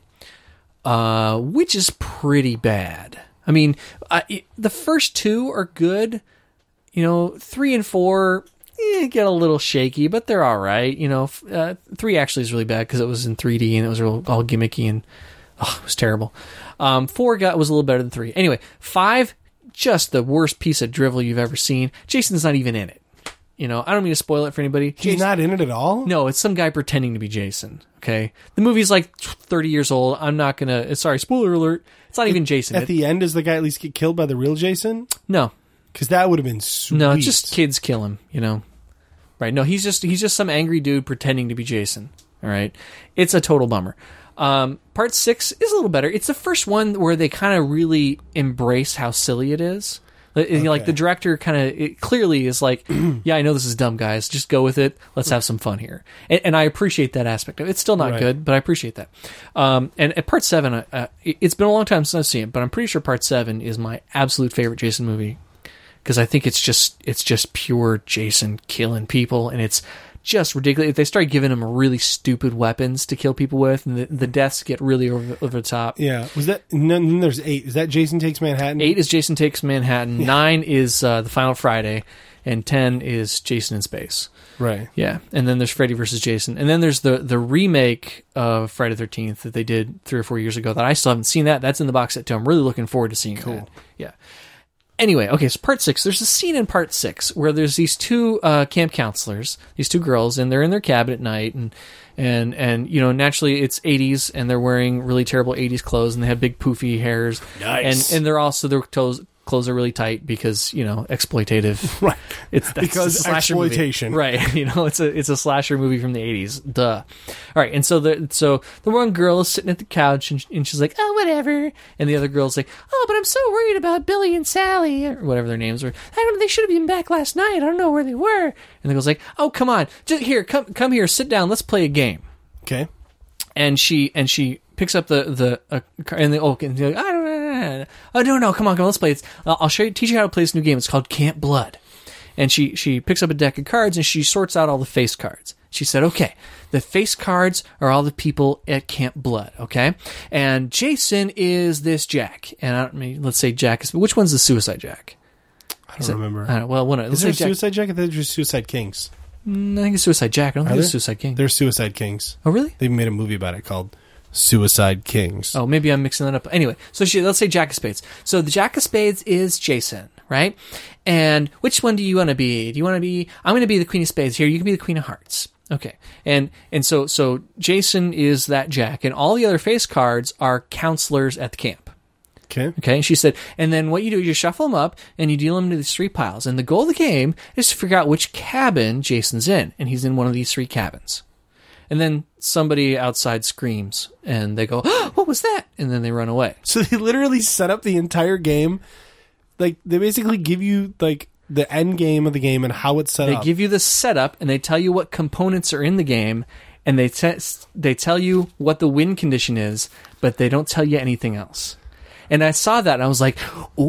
uh, which is pretty bad. I mean, I, the first two are good. You know, three and four eh, get a little shaky, but they're all right. You know, uh, three actually is really bad because it was in three D and it was all gimmicky and oh, it was terrible. Um, four got was a little better than three. Anyway, five, just the worst piece of drivel you've ever seen. Jason's not even in it. You know, I don't mean to spoil it for anybody. He's Jason, not in it at all? no, it's some guy pretending to be Jason. Okay, the movie's like thirty years old. I'm not gonna. Sorry, spoiler alert. It's not even Jason. At It- the end, does the guy at least get killed by the real Jason? no, Because that would have been sweet. no, just kids kill him. You know, right? No, he's just he's just some angry dude pretending to be Jason. All right, it's a total bummer. Um, part six is a little better. It's the first one where they kind of really embrace how silly it is. Okay. Like the director kind of clearly is like, yeah, I know this is dumb, guys. Just go with it. Let's have some fun here. And, and I appreciate that aspect of it. It's still not right. good, but I appreciate that. Um, and at part seven, uh, it's been a long time since I've seen it, but I'm pretty sure part seven is my absolute favorite Jason movie because I think it's just it's just pure Jason killing people, and it's just ridiculous. If they start giving him really stupid weapons to kill people with, and the, the deaths get really over, over the top. Yeah. Was that? No, then there's eight. Is that Jason Takes Manhattan? Eight is Jason Takes Manhattan. Yeah. Nine is uh, The Final Friday. And ten is Jason in Space. Right. Yeah. And then there's Freddy versus Jason. And then there's the, the remake of Friday the thirteenth that they did three or four years ago that I still haven't seen that. That's in the box set too. I'm really looking forward to seeing cool. that. Yeah. Anyway, okay, so part six, there's a scene in part six where there's these two uh, camp counselors, these two girls, and they're in their cabin at night, and, and, and you know, naturally it's eighties, and they're wearing really terrible eighties clothes, and they have big poofy hairs. Nice. And, and they're also, their toes, clothes are really tight because, you know, exploitative. Right. It's that's because a slasher exploitation. movie. Right. You know, it's a it's a slasher movie from the eighties. Duh. All right. And so the so the one girl is sitting at the couch and, and she's like, oh, whatever. And the other girl's like, oh, but I'm so worried about Billy and Sally or whatever their names were. I don't know. They should have been back last night. I don't know where they were. And the girl's like, oh, come on. Just here, come come here, sit down. Let's play a game. Okay. And she and she picks up the the uh, and the oh, and they're like, I don't know. Oh no no come on come on let's play it. I'll show you teach you how to play this new game. It's called Camp Blood. And she she picks up a deck of cards and she sorts out all the face cards. She said, okay, the face cards are all the people at Camp Blood, okay? And Jason is this Jack. And I don't I mean let's say Jack is which one's the Suicide Jack? I don't Is it, remember. I don't, well, one is there a Suicide Jack? I think there's Suicide Kings. Mm, I think it's Suicide Jack. I don't Are think there? it's Suicide King. They're Suicide Kings. Oh really? They made a movie about it called Suicide Kings. Oh, maybe I'm mixing that up. Anyway, so she, let's say Jack of Spades. So the Jack of Spades is Jason, right? And which one do you want to be? Do you want to be? I'm going to be the Queen of Spades here. You can be the Queen of Hearts. Okay. And and so so Jason is that Jack, and all the other face cards are counselors at the camp. Okay. Okay. And she said, and then what you do is you shuffle them up and you deal them into these three piles. And the goal of the game is to figure out which cabin Jason's in, and he's in one of these three cabins. And then somebody outside screams, and they go, oh, what was that? And then they run away. So they literally set up the entire game. Like, they basically give you, like, the end game of the game and how it's set They up. give you the setup, and they tell you what components are in the game, and they, te- they tell you what the win condition is, but they don't tell you anything else. And I saw that, and I was like,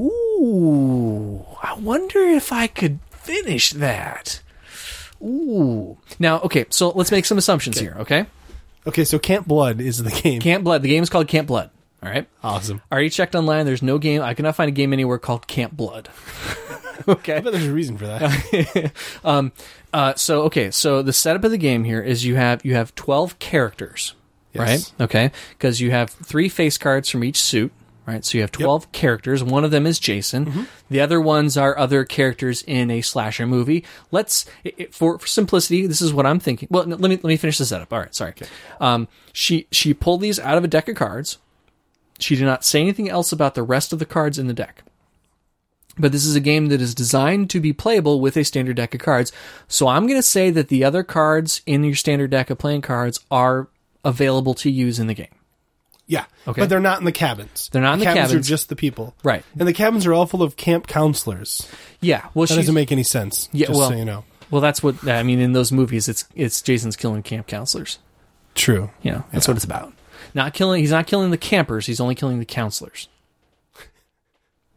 ooh, I wonder if I could finish that. Ooh. Now, okay, so let's make some assumptions Okay. here, okay? Okay, so Camp Blood is the game. Camp Blood. The game is called Camp Blood, all right? Awesome. I already checked online. There's no game. I cannot find a game anywhere called Camp Blood. Okay. I bet there's a reason for that. um, uh, so, okay, so the setup of the game here is you have you have twelve characters, Yes. right? Okay, because you have three face cards from each suit. Right, so you have twelve yep. characters. One of them is Jason. Mm-hmm. The other ones are other characters in a slasher movie. Let's, it, for, for simplicity, this is what I'm thinking. Well, let me let me finish the setup. All right, sorry. Okay. Um, she she pulled these out of a deck of cards. She did not say anything else about the rest of the cards in the deck. But this is a game that is designed to be playable with a standard deck of cards. So I'm going to say that the other cards in your standard deck of playing cards are available to use in the game. Yeah, okay. But they're not in the cabins. They're not in the, the cabins. cabins. Are just the people, right? And the cabins are all full of camp counselors. Yeah, well, that doesn't make any sense. Yeah, just well, so you know. Well, that's what I mean. In those movies, it's it's Jason's killing camp counselors. True. You know, that's yeah. what it's about. Not killing. He's not killing the campers. He's only killing the counselors.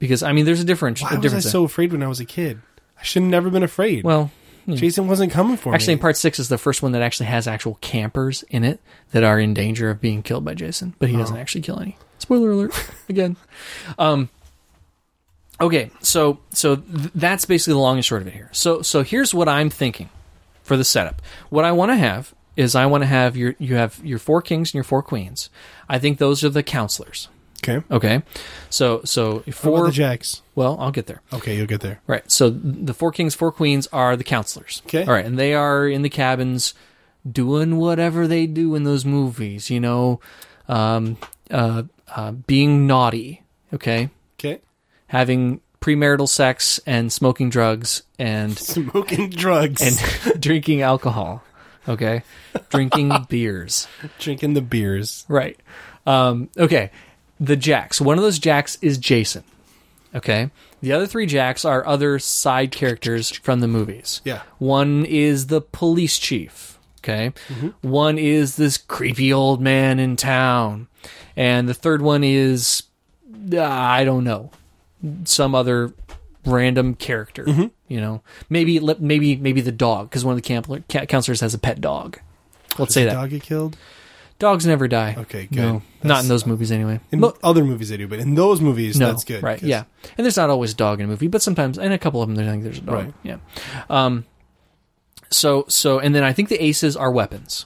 because I mean, there's a difference. Why a was difference I there. so afraid when I was a kid? I should have never been afraid. Well, Jason wasn't coming for actually, me. in part six is the first one that actually has actual campers in it that are in danger of being killed by Jason, but he doesn't Oh. actually kill any. Spoiler alert again. Um, okay, so so th- that's basically the long and short of it here. So so here's what I'm thinking for the setup. What I want to have is I want to have your you have your four kings and your four queens. I think those are the counselors. Okay. Okay, so so What about four. the Jacks? Well, I'll get there. Okay, you'll get there. Right. So the four kings, four queens are the counselors. Okay. All right, and they are in the cabins doing whatever they do in those movies. You know, um, uh, uh, being naughty. Okay, Okay. having premarital sex and smoking drugs and Smoking drugs. and drinking alcohol. Okay, drinking beers. Drinking the beers. Right. Um, okay. The Jacks. One of those Jacks is Jason. Okay. The other three Jacks are other side characters from the movies. Yeah. One is the police chief. Okay. One is this creepy old man in town. And the third one is, uh, I don't know, some other random character. You know, maybe maybe maybe the dog, because one of the camp- ca- counselors has a pet dog. Let's Does say the that. dog get killed? Dogs never die. Okay, good. No, not That's- in those movies anyway. In Mo- other movies they do, but in those movies, no, that's good. right? 'cause- Yeah, and there's not always a dog in a movie, but sometimes, and a couple of them, I think there's a dog. Right. Yeah. Um. So so, and then I think the aces are weapons.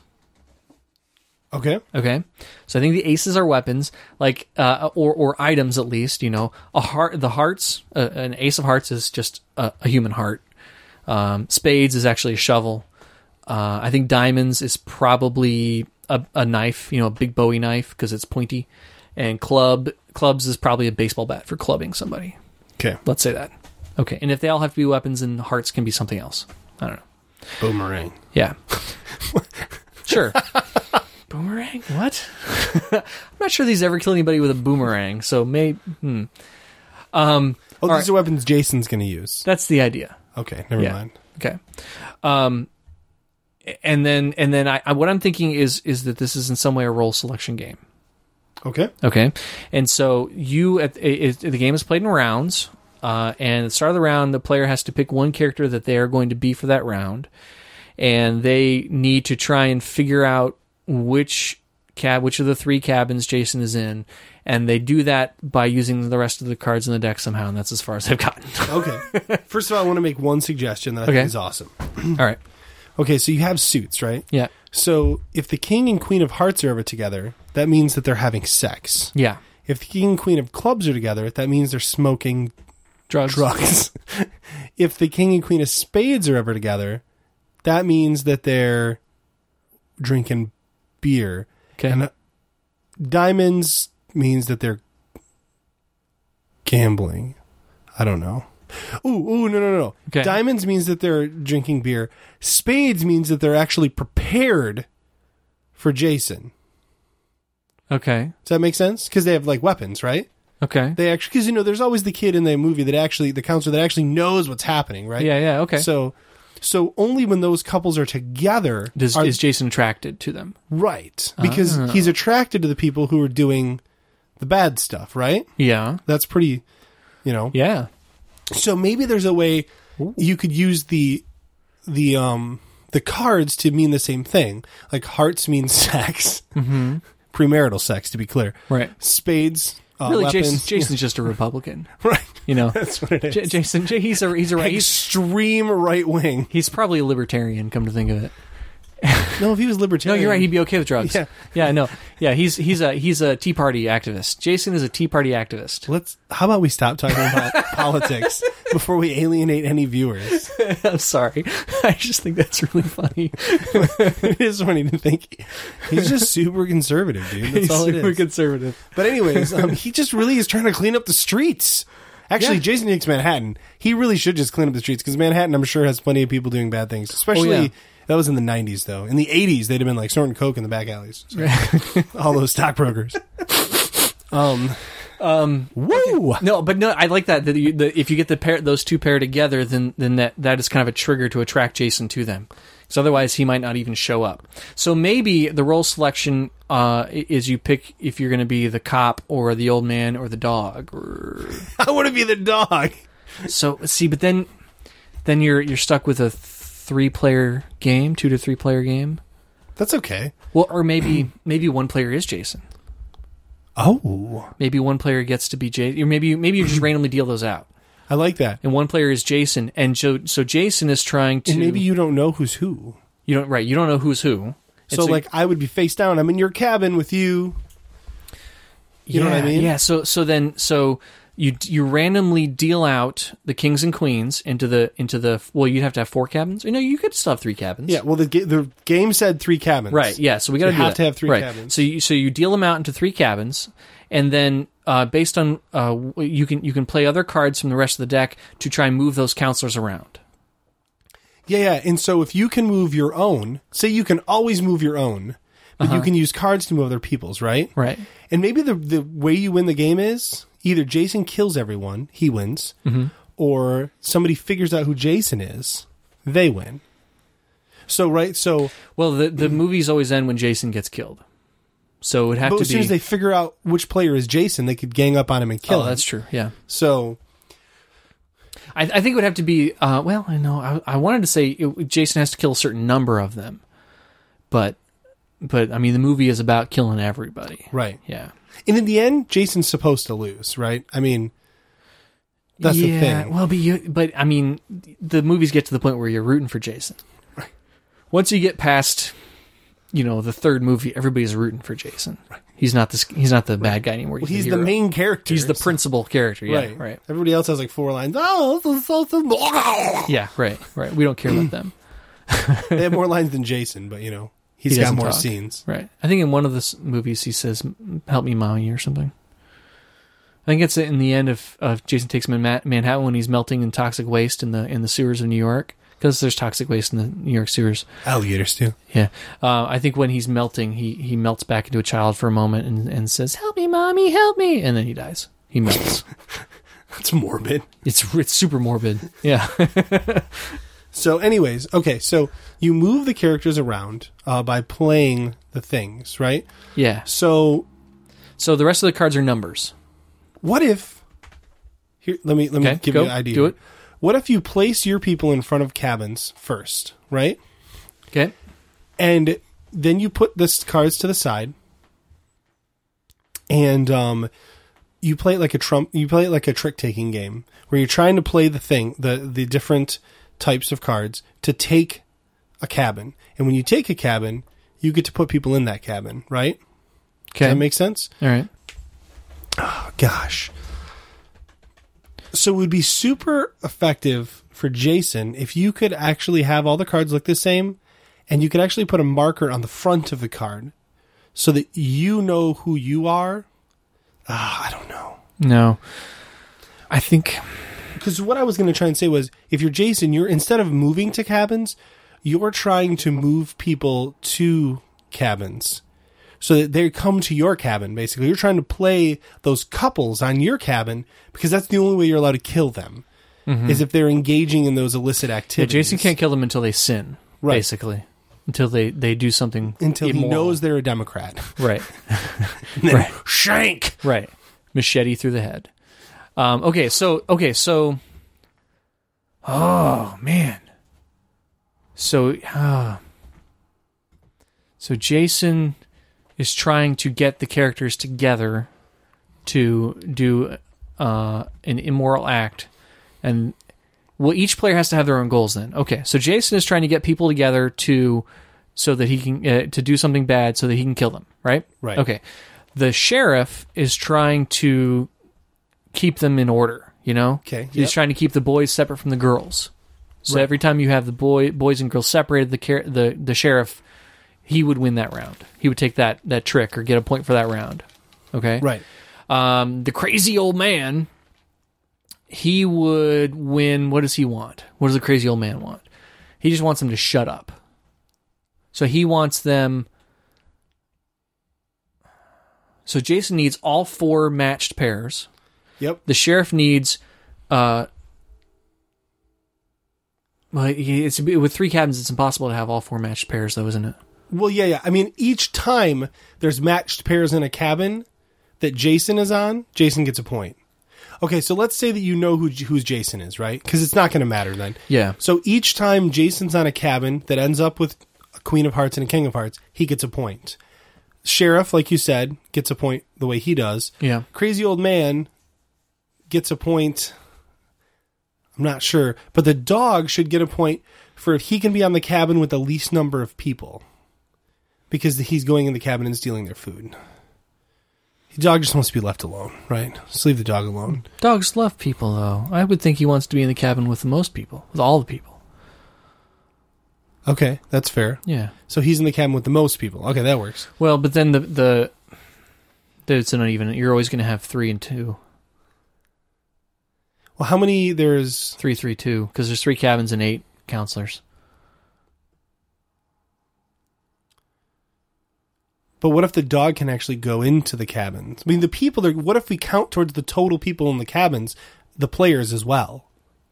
Okay. Okay, so I think the aces are weapons, like uh, or or items at least. You know, a heart, the hearts, uh, an ace of hearts is just a, a human heart. Um, spades is actually a shovel. Uh, I think diamonds is probably a, a knife, you know, a big Bowie knife because it's pointy, and club clubs is probably a baseball bat for clubbing somebody. Okay. Let's say that. Okay, and if they all have to be weapons, then hearts can be something else. I don't know. Boomerang. Yeah. Sure. Boomerang? What? I'm not sure these ever kill anybody with a boomerang, so maybe... Hmm. Um, Oh, all these right. are weapons Jason's going to use. That's the idea. Okay, never Yeah. mind. Okay. Um, and then, and then I, I, what I'm thinking is, is that this is in some way a role selection game. Okay. Okay. And so you, at it, the game is played in rounds, uh, and at the start of the round, the player has to pick one character that they are going to be for that round, and they need to try and figure out which cab, which of the three cabins Jason is in, and they do that by using the rest of the cards in the deck somehow, and that's as far as I've gotten. Okay. First of all, I want to make one suggestion that I Okay. think is awesome. All right. Okay, so you have suits, right? Yeah. So if the king and queen of hearts are ever together, that means that they're having sex. Yeah. If the king and queen of clubs are together, that means they're smoking Drugs. drugs. If the king and queen of spades are ever together, that means that they're drinking beer. Okay. And uh, diamonds means that they're gambling. I don't know. Ooh, ooh, no, no, no. Okay. Diamonds means that they're drinking beer. Spades means that they're actually prepared for Jason. Okay. Does that make sense? Because they have like weapons, right? Okay. They actually, because you know, there's always the kid in the movie that actually, the counselor that actually knows what's happening, right? Yeah, yeah, okay. So, so only when those couples are together, Does, are, is Jason attracted to them? right? Because Ah. he's attracted to the people who are doing the bad stuff, right? Yeah. That's pretty, you know. Yeah. So maybe there's a way you could use the the um the cards to mean the same thing. Like hearts means sex, mm-hmm. premarital sex, to be clear. Right. Spades, uh, Really, weapons. Jason's, Jason's just a Republican. Right. You know, That's what it is. J- Jason, J- he's a he's a he's Extreme right wing. he's probably a libertarian. Come to think of it, No, if he was no, libertarian, you're right. He'd be okay with drugs. Yeah. yeah, no, yeah. He's he's a he's a Tea Party activist. Jason is a Tea Party activist. Let's. How about we stop talking about politics before we alienate any viewers? I'm sorry. I just think that's really funny. It is funny to think he's just super conservative, dude. That's he's all it super is. conservative. But anyways, um, he just really is trying to clean up the streets. Actually, Yeah. Jason Takes Manhattan. He really should just clean up the streets because Manhattan, I'm sure, has plenty of people doing bad things. Especially Oh, yeah. that was in the nineties, though. In the eighties, they'd have been like snorting coke in the back alleys. So, all those stockbrokers. Um. Um, Woo! no, but no, I like that. That you, the, if you get the pair, those two pair together, then then that that is kind of a trigger to attract Jason to them. because otherwise he might not even show up. So maybe the role selection uh, is you pick if you're going to be the cop or the old man or the dog. Or... I want to be the dog. So see, but then then you're you're stuck with a three player game, two to three player game. That's okay. Well, or maybe maybe one player is Jason. Oh, maybe one player gets to be Jason, or maybe maybe you just randomly deal those out. I like that. And one player is Jason, and so so Jason is trying to. And maybe you don't know who's who. You don't right. You don't know who's who. So, so like I would be face down. I'm in your cabin with you. You yeah, know what I mean? Yeah. So so then so you you randomly deal out the kings and queens into the into the well you'd have to have four cabins. You know you could still have three cabins. Yeah. Well the the game said three cabins. Right. Yeah. So we got to so have that. to have three right. cabins. So you so you deal them out into three cabins, and then uh, based on uh, you can you can play other cards from the rest of the deck to try and move those counselors around. Yeah, yeah. And so if you can move your own, say you can always move your own, but uh-huh. you can use cards to move other people's, right? Right. And maybe the the way you win the game is either Jason kills everyone, he wins, mm-hmm. or somebody figures out who Jason is, they win. So, right, so... Well, the, the movies always end when Jason gets killed. So it would have but to be... as soon as they figure out which player is Jason, they could gang up on him and kill oh, him. Oh, that's true, yeah. So... I, I think it would have to be... Uh, well, I know, I, I wanted to say it, Jason has to kill a certain number of them. But, but I mean, the movie is about killing everybody. Right. Yeah. And in the end, Jason's supposed to lose, right? I mean, that's yeah, the thing. Well, but you, but I mean, the movies get to the point where you're rooting for Jason. Right. Once you get past, you know, the third movie, everybody's rooting for Jason. Right. He's not the he's not the right. bad guy anymore. He's, he's the, the, the main character. He's the principal character. Yeah, right. right. Everybody else has like four lines. Oh, this is so simple. Yeah, right, right. We don't care about them. They have more lines than Jason, but you know, he's he got more talk. scenes. Right. I think in one of the movies he says, "Help me, mommy," or something. I think it's in the end of, of Jason Takes Manhattan when he's melting in toxic waste in the in the sewers of New York, because there's toxic waste in the New York sewers. Alligators too. Yeah, uh, I think when he's melting, he, he melts back into a child for a moment and, and says, "Help me, mommy, help me," and then he dies. He melts. That's morbid. It's it's super morbid. Yeah. So, anyways, okay, so you move the characters around uh, by playing the things, right? Yeah. So, so the rest of the cards are numbers. What if? Here, let me let me okay, give go, you an idea. Do it. What if you place your people in front of cabins first, right? Okay. And then you put the cards to the side, and um, you play it like a trump. You play it like a trick taking game where you're trying to play the thing, the the different types of cards to take a cabin. And when you take a cabin, you get to put people in that cabin, right? Okay. Does that make sense? All right. Oh, gosh. So it would be super effective for Jason if you could actually have all the cards look the same, and you could actually put a marker on the front of the card so that you know who you are. Ah, I don't know. No. I think... Because what I was going to try and say was, if you're Jason, you're instead of moving to cabins, you're trying to move people to cabins so that they come to your cabin, basically. You're trying to play those couples on your cabin because that's the only way you're allowed to kill them, mm-hmm. is if they're engaging in those illicit activities. Yeah, Jason can't kill them until they sin, right. basically. Until they, they do something Until immoral. He knows they're a Democrat. Right. right. Shank! Right. Machete through the head. Um, okay, so, okay, so, oh, man. So, uh, so Jason is trying to get the characters together to do uh, an immoral act, and, well, each player has to have their own goals then. Okay, so Jason is trying to get people together to, so that he can, uh, to do something bad so that he can kill them, right? Right. Okay. The sheriff is trying to keep them in order, you know? Okay. He's yep. trying to keep the boys separate from the girls. So right. every time you have the boy, boys and girls separated, the car- the the sheriff, he would win that round. He would take that that trick or get a point for that round. Okay? Right. Um, the crazy old man, he would win. What does he want? What does the crazy old man want? He just wants them to shut up. So he wants them... So Jason needs all four matched pairs. Yep. The sheriff needs uh, Well, it's with three cabins. It's impossible to have all four matched pairs, though, isn't it? Well, yeah, yeah. I mean, each time there's matched pairs in a cabin that Jason is on, Jason gets a point. Okay, so let's say that you know who who's Jason is, right? Because it's not going to matter then. Yeah. So each time Jason's on a cabin that ends up with a Queen of Hearts and a King of Hearts, he gets a point. Sheriff, like you said, gets a point the way he does. Yeah. Crazy Old Man gets a point. I'm not sure. But the dog should get a point for if he can be on the cabin with the least number of people. Because he's going in the cabin and stealing their food. The dog just wants to be left alone, right? Just leave the dog alone. Dogs love people, though. I would think he wants to be in the cabin with the most people, with all the people. Okay, that's fair. Yeah. So he's in the cabin with the most people. Okay, that works. Well, but then the the, the it's an uneven. You're always going to have three and two. Well, how many there's... Three, three, two, because there's three cabins and eight counselors. But what if the dog can actually go into the cabins? I mean, the people are... What if we count towards the total people in the cabins, the players as well?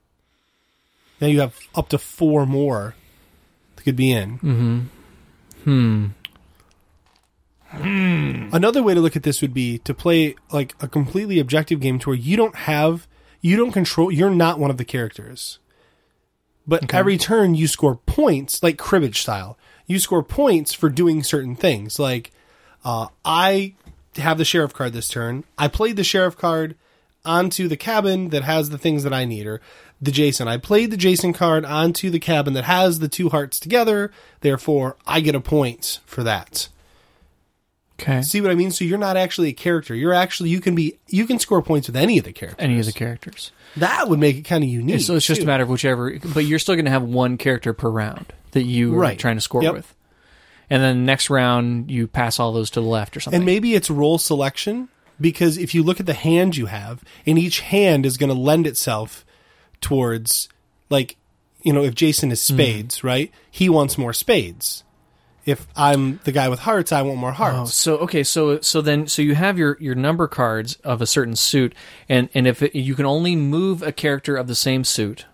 Now you have up to four more that could be in. Mm-hmm. Hmm. Hmm. Another way to look at this would be to play like a completely objective game to where you don't have... You don't control... You're not one of the characters. But Okay. every turn you score points, like cribbage style. You score points for doing certain things. Like, uh, I have the sheriff card this turn. I played the sheriff card onto the cabin that has the things that I need. Or the Jason. I played the Jason card onto the cabin that has the two hearts together. Therefore, I get a point for that. Okay. See what I mean? So you're not actually a character. You're actually, you can be, you can score points with any of the characters. Any of the characters. That would make it kind of unique. So it's just too. a matter of whichever, but you're still going to have one character per round that you are Right. trying to score Yep. with. And then next round, you pass all those to the left or something. And maybe it's role selection, because if you look at the hand you have, and each hand is going to lend itself towards, like, you know, if Jason is spades, mm. right? He wants more spades. If I'm the guy with hearts, I want more hearts. Oh, so okay, so so then so you have your, your number cards of a certain suit, and and if it, you can only move a character of the same suit,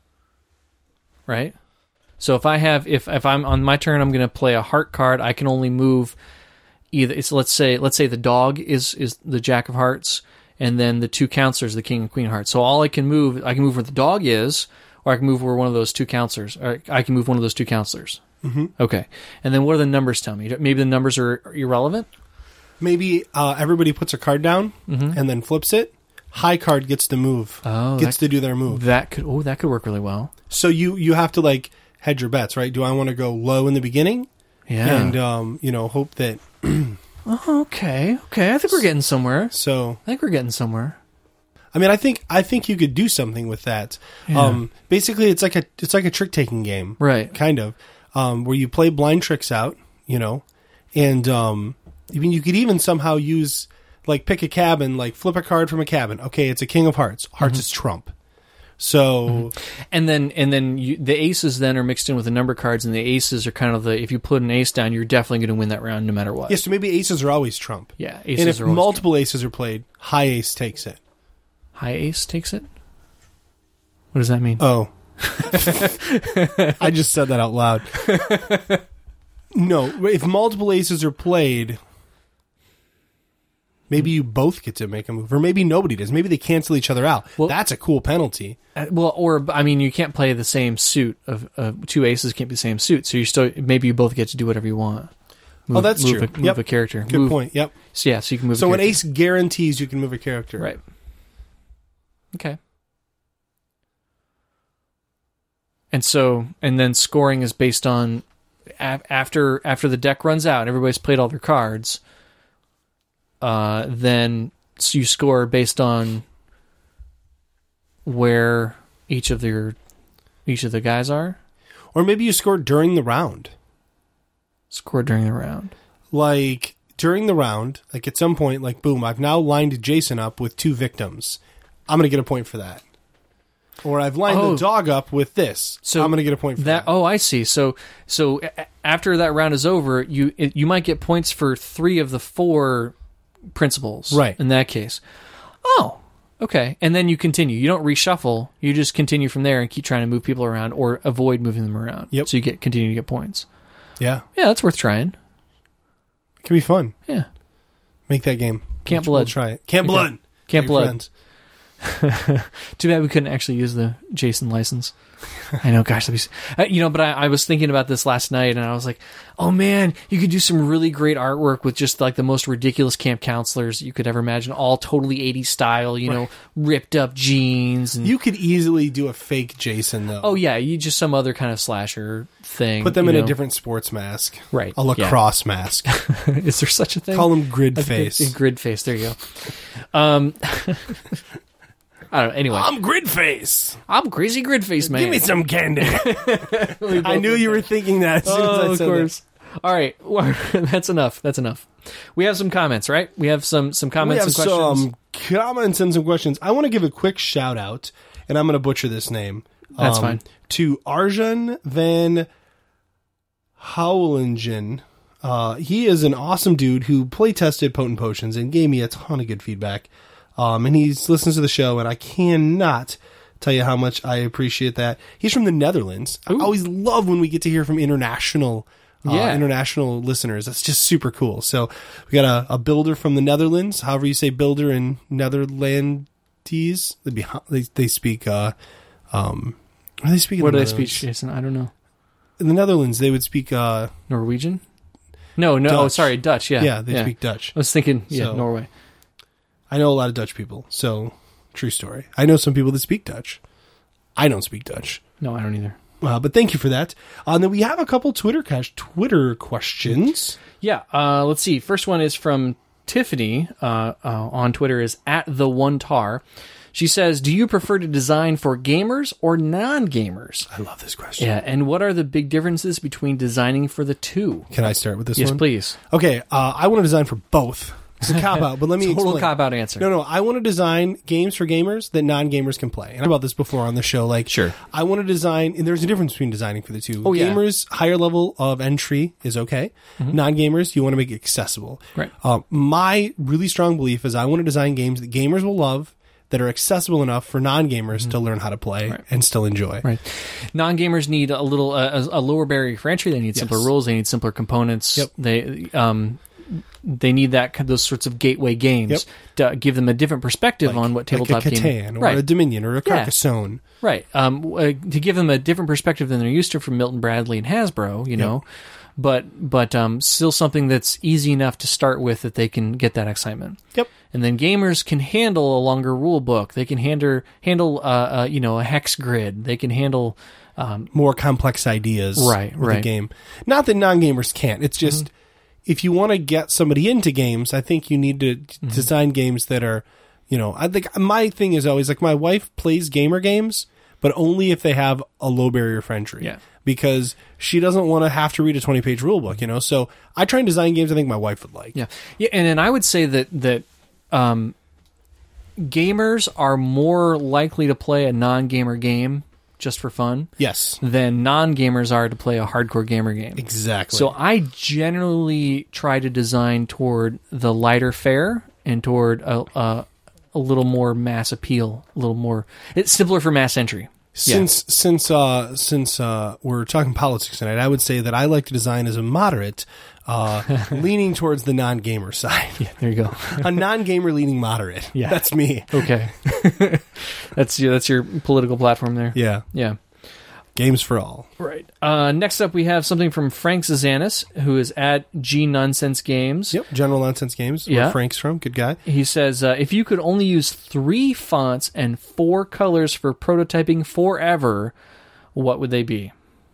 right? So if I have if if I'm on my turn, I'm going to play a heart card. I can only move either. It's let's say let's say the dog is is the Jack of Hearts, and then the two counselors, the King and Queen of Hearts. So all I can move, I can move where the dog is, or I can move where one of those two counselors, or I can move one of those two counselors. Mm-hmm. Okay. And then what do the numbers tell me? Maybe the numbers are irrelevant? Maybe uh, everybody puts a card down mm-hmm. and then flips it. High card gets to move. Oh, gets that, to do their move. That could oh, that could work really well. So you, you have to, like, hedge your bets, right? Do I want to go low in the beginning? Yeah. And, um, you know, hope that... oh, okay. Okay. I think we're getting somewhere. So... I think we're getting somewhere. I mean, I think I think you could do something with that. Yeah. Um, basically, it's like a it's like a trick taking game, Right. Kind of, um, where you play blind tricks out, you know, and um, I mean, you could even somehow use like pick a cabin, like flip a card from a cabin. Okay, it's a King of Hearts. Hearts Mm-hmm. is trump. So Mm-hmm. And then and then you, the aces then are mixed in with the number cards, and the aces are kind of the if you put an ace down, you're definitely going to win that round no matter what. yeah, so maybe aces are always trump. Yeah. Aces And if are always multiple aces are played, high ace takes it. high ace takes it. What does that mean? Oh. I just said that out loud. No, if multiple aces are played, maybe you both get to make a move, or maybe nobody does. Maybe they cancel each other out. Well- That's a cool penalty. Uh, well, or I mean, you can't play the same suit of uh, two aces can't be the same suit, so you still maybe you both get to do whatever you want. Move, Oh, that's move true. A, move Yep. a character. Good Move- point. Yep. So yeah, so you can move. So a an character. ace guarantees you can move a character. Right. Okay. And so, and then scoring is based on a- after after the deck runs out and everybody's played all their cards. Uh, then so you score based on where each of their each of the guys are. Or maybe you score during the round. Score during the round. Like during the round, like at some point, like boom, I've now lined Jason up with two victims. I'm going to get a point for that. Or I've lined Oh. the dog up with this. So I'm going to get a point for that. That oh, I see. So so a- after that round is over, you it, you might get points for three of the four principals. Right. In that case. Oh, Okay, and then you continue. You don't reshuffle. You just continue from there and keep trying to move people around or avoid moving them around. Yep. So you get continue to get points. Yeah. Yeah, that's worth trying. It can be fun. Yeah. Make that game. Camp We'll, Blood. We'll try it. Camp Blood. Camp Your Blood. friends. Too bad we couldn't actually use the Jason license. I know, gosh, that'd be, uh, you know. But I, I was thinking about this last night, and I was like, "Oh man, you could do some really great artwork with just like the most ridiculous camp counselors you could ever imagine, all totally eighties style, you know, ripped up jeans." And You could easily do a fake Jason, though. oh yeah, you just some other kind of slasher thing. Put them you in know? a different sports mask. Right, A lacrosse mask. Is there such a thing? Call them grid I think face. it's Grid face. There you go. Um, I don't know. Anyway, I'm grid face. I'm crazy grid face man. Give me some candy. I knew you were thinking that as soon Oh, as I of said course. All right, well, that's enough. That's enough. We have some comments, right? We have some some that. We comments have and questions. some comments and some questions. I want to give a quick shout out, and I'm going to butcher this name. That's um, fine. To Arjun van Houwelingen. Uh, he is an awesome dude who play tested Potent Potions and gave me a ton of good feedback. Um, and he listens to the show, and I cannot tell you how much I appreciate that. He's from the Netherlands. Ooh. I always love when we get to hear from international, uh, Yeah. international listeners. That's just super cool. So we got a, a builder from the Netherlands. However you say builder in Netherlandese, they'd be, they they speak. Uh, um, what do they speak? In What the do they speak, Netherlands? Jason? I don't know. In the Netherlands, they would speak. Uh, Norwegian? No, no. Oh, Dutch. sorry, Dutch. Yeah, yeah, they speak Dutch. I was thinking, yeah, So- Norway. I know a lot of Dutch people, so true story. I know some people that speak Dutch. I don't speak Dutch. No, I don't either. Uh, but thank you for that. Uh, and then we have a couple Twitter cash Twitter questions. Yeah. Uh, let's see. First one is from Tiffany. Uh, uh, on Twitter is at the one tar. She says, "Do you prefer to design for gamers or non-gamers?" I love this question. Yeah, and what are the big differences between designing for the two? Can I start with this Yes, one? please. Okay, uh, I want to design for both. It's a cop out, but let me Total explain. cop out answer. No, no, I want to design games for gamers that non-gamers can play. And I talked about this before on the show. Like, Sure. I want to design, and there's a difference between designing for the two. Oh, yeah. Gamers, higher level of entry is okay. Non-gamers, you want to make it accessible. Right. Uh, my really strong belief is I want to design games that gamers will love, that are accessible enough for non-gamers to learn how to play Right. and still enjoy. Right. Non-gamers need a little uh, a, a lower barrier for entry. They need simpler Yes. rules. They need simpler components. Yep. They um they need that those sorts of gateway games to give them a different perspective on what tabletop like a game. Catan or right. a Dominion or a Yeah. Carcassonne. Right. Um, uh, to give them a different perspective than they're used to from Milton Bradley and Hasbro, you know, but but um, still something that's easy enough to start with that they can get that excitement. Yep. And then gamers can handle a longer rule book. They can handle handle uh, uh, you know a hex grid. They can handle um, More complex ideas Right, with right. the game. Not that non-gamers can't. It's just Mm-hmm. if you want to get somebody into games, I think you need to Mm-hmm. design games that are, you know, I think my thing is always like my wife plays gamer games, but only if they have a low barrier for entry. Yeah. Because she doesn't want to have to read a twenty page rule book, you know? So I try and design games I think my wife would like. Yeah, yeah, and then I would say that that um, gamers are more likely to play a non-gamer game just for fun Yes. than non-gamers are to play a hardcore gamer game. Exactly. So I generally try to design toward the lighter fare and toward a, a, a little more mass appeal, a little more. It's simpler for mass entry. Since since uh, since uh, we're talking politics tonight, I would say that I like to design as a moderate, uh, leaning towards the non-gamer side. Yeah, there you go. A non-gamer leaning moderate. Yeah. That's me. Okay, that's your that's your political platform there. Yeah. Yeah. Games for all. Right. Uh, next up, we have something from Frank Zazanis, who is at G Nonsense Games. Yep. General Nonsense Games. Yeah. Where Frank's from. Good guy. He says, uh, if you could only use three fonts and four colors for prototyping forever, what would they be?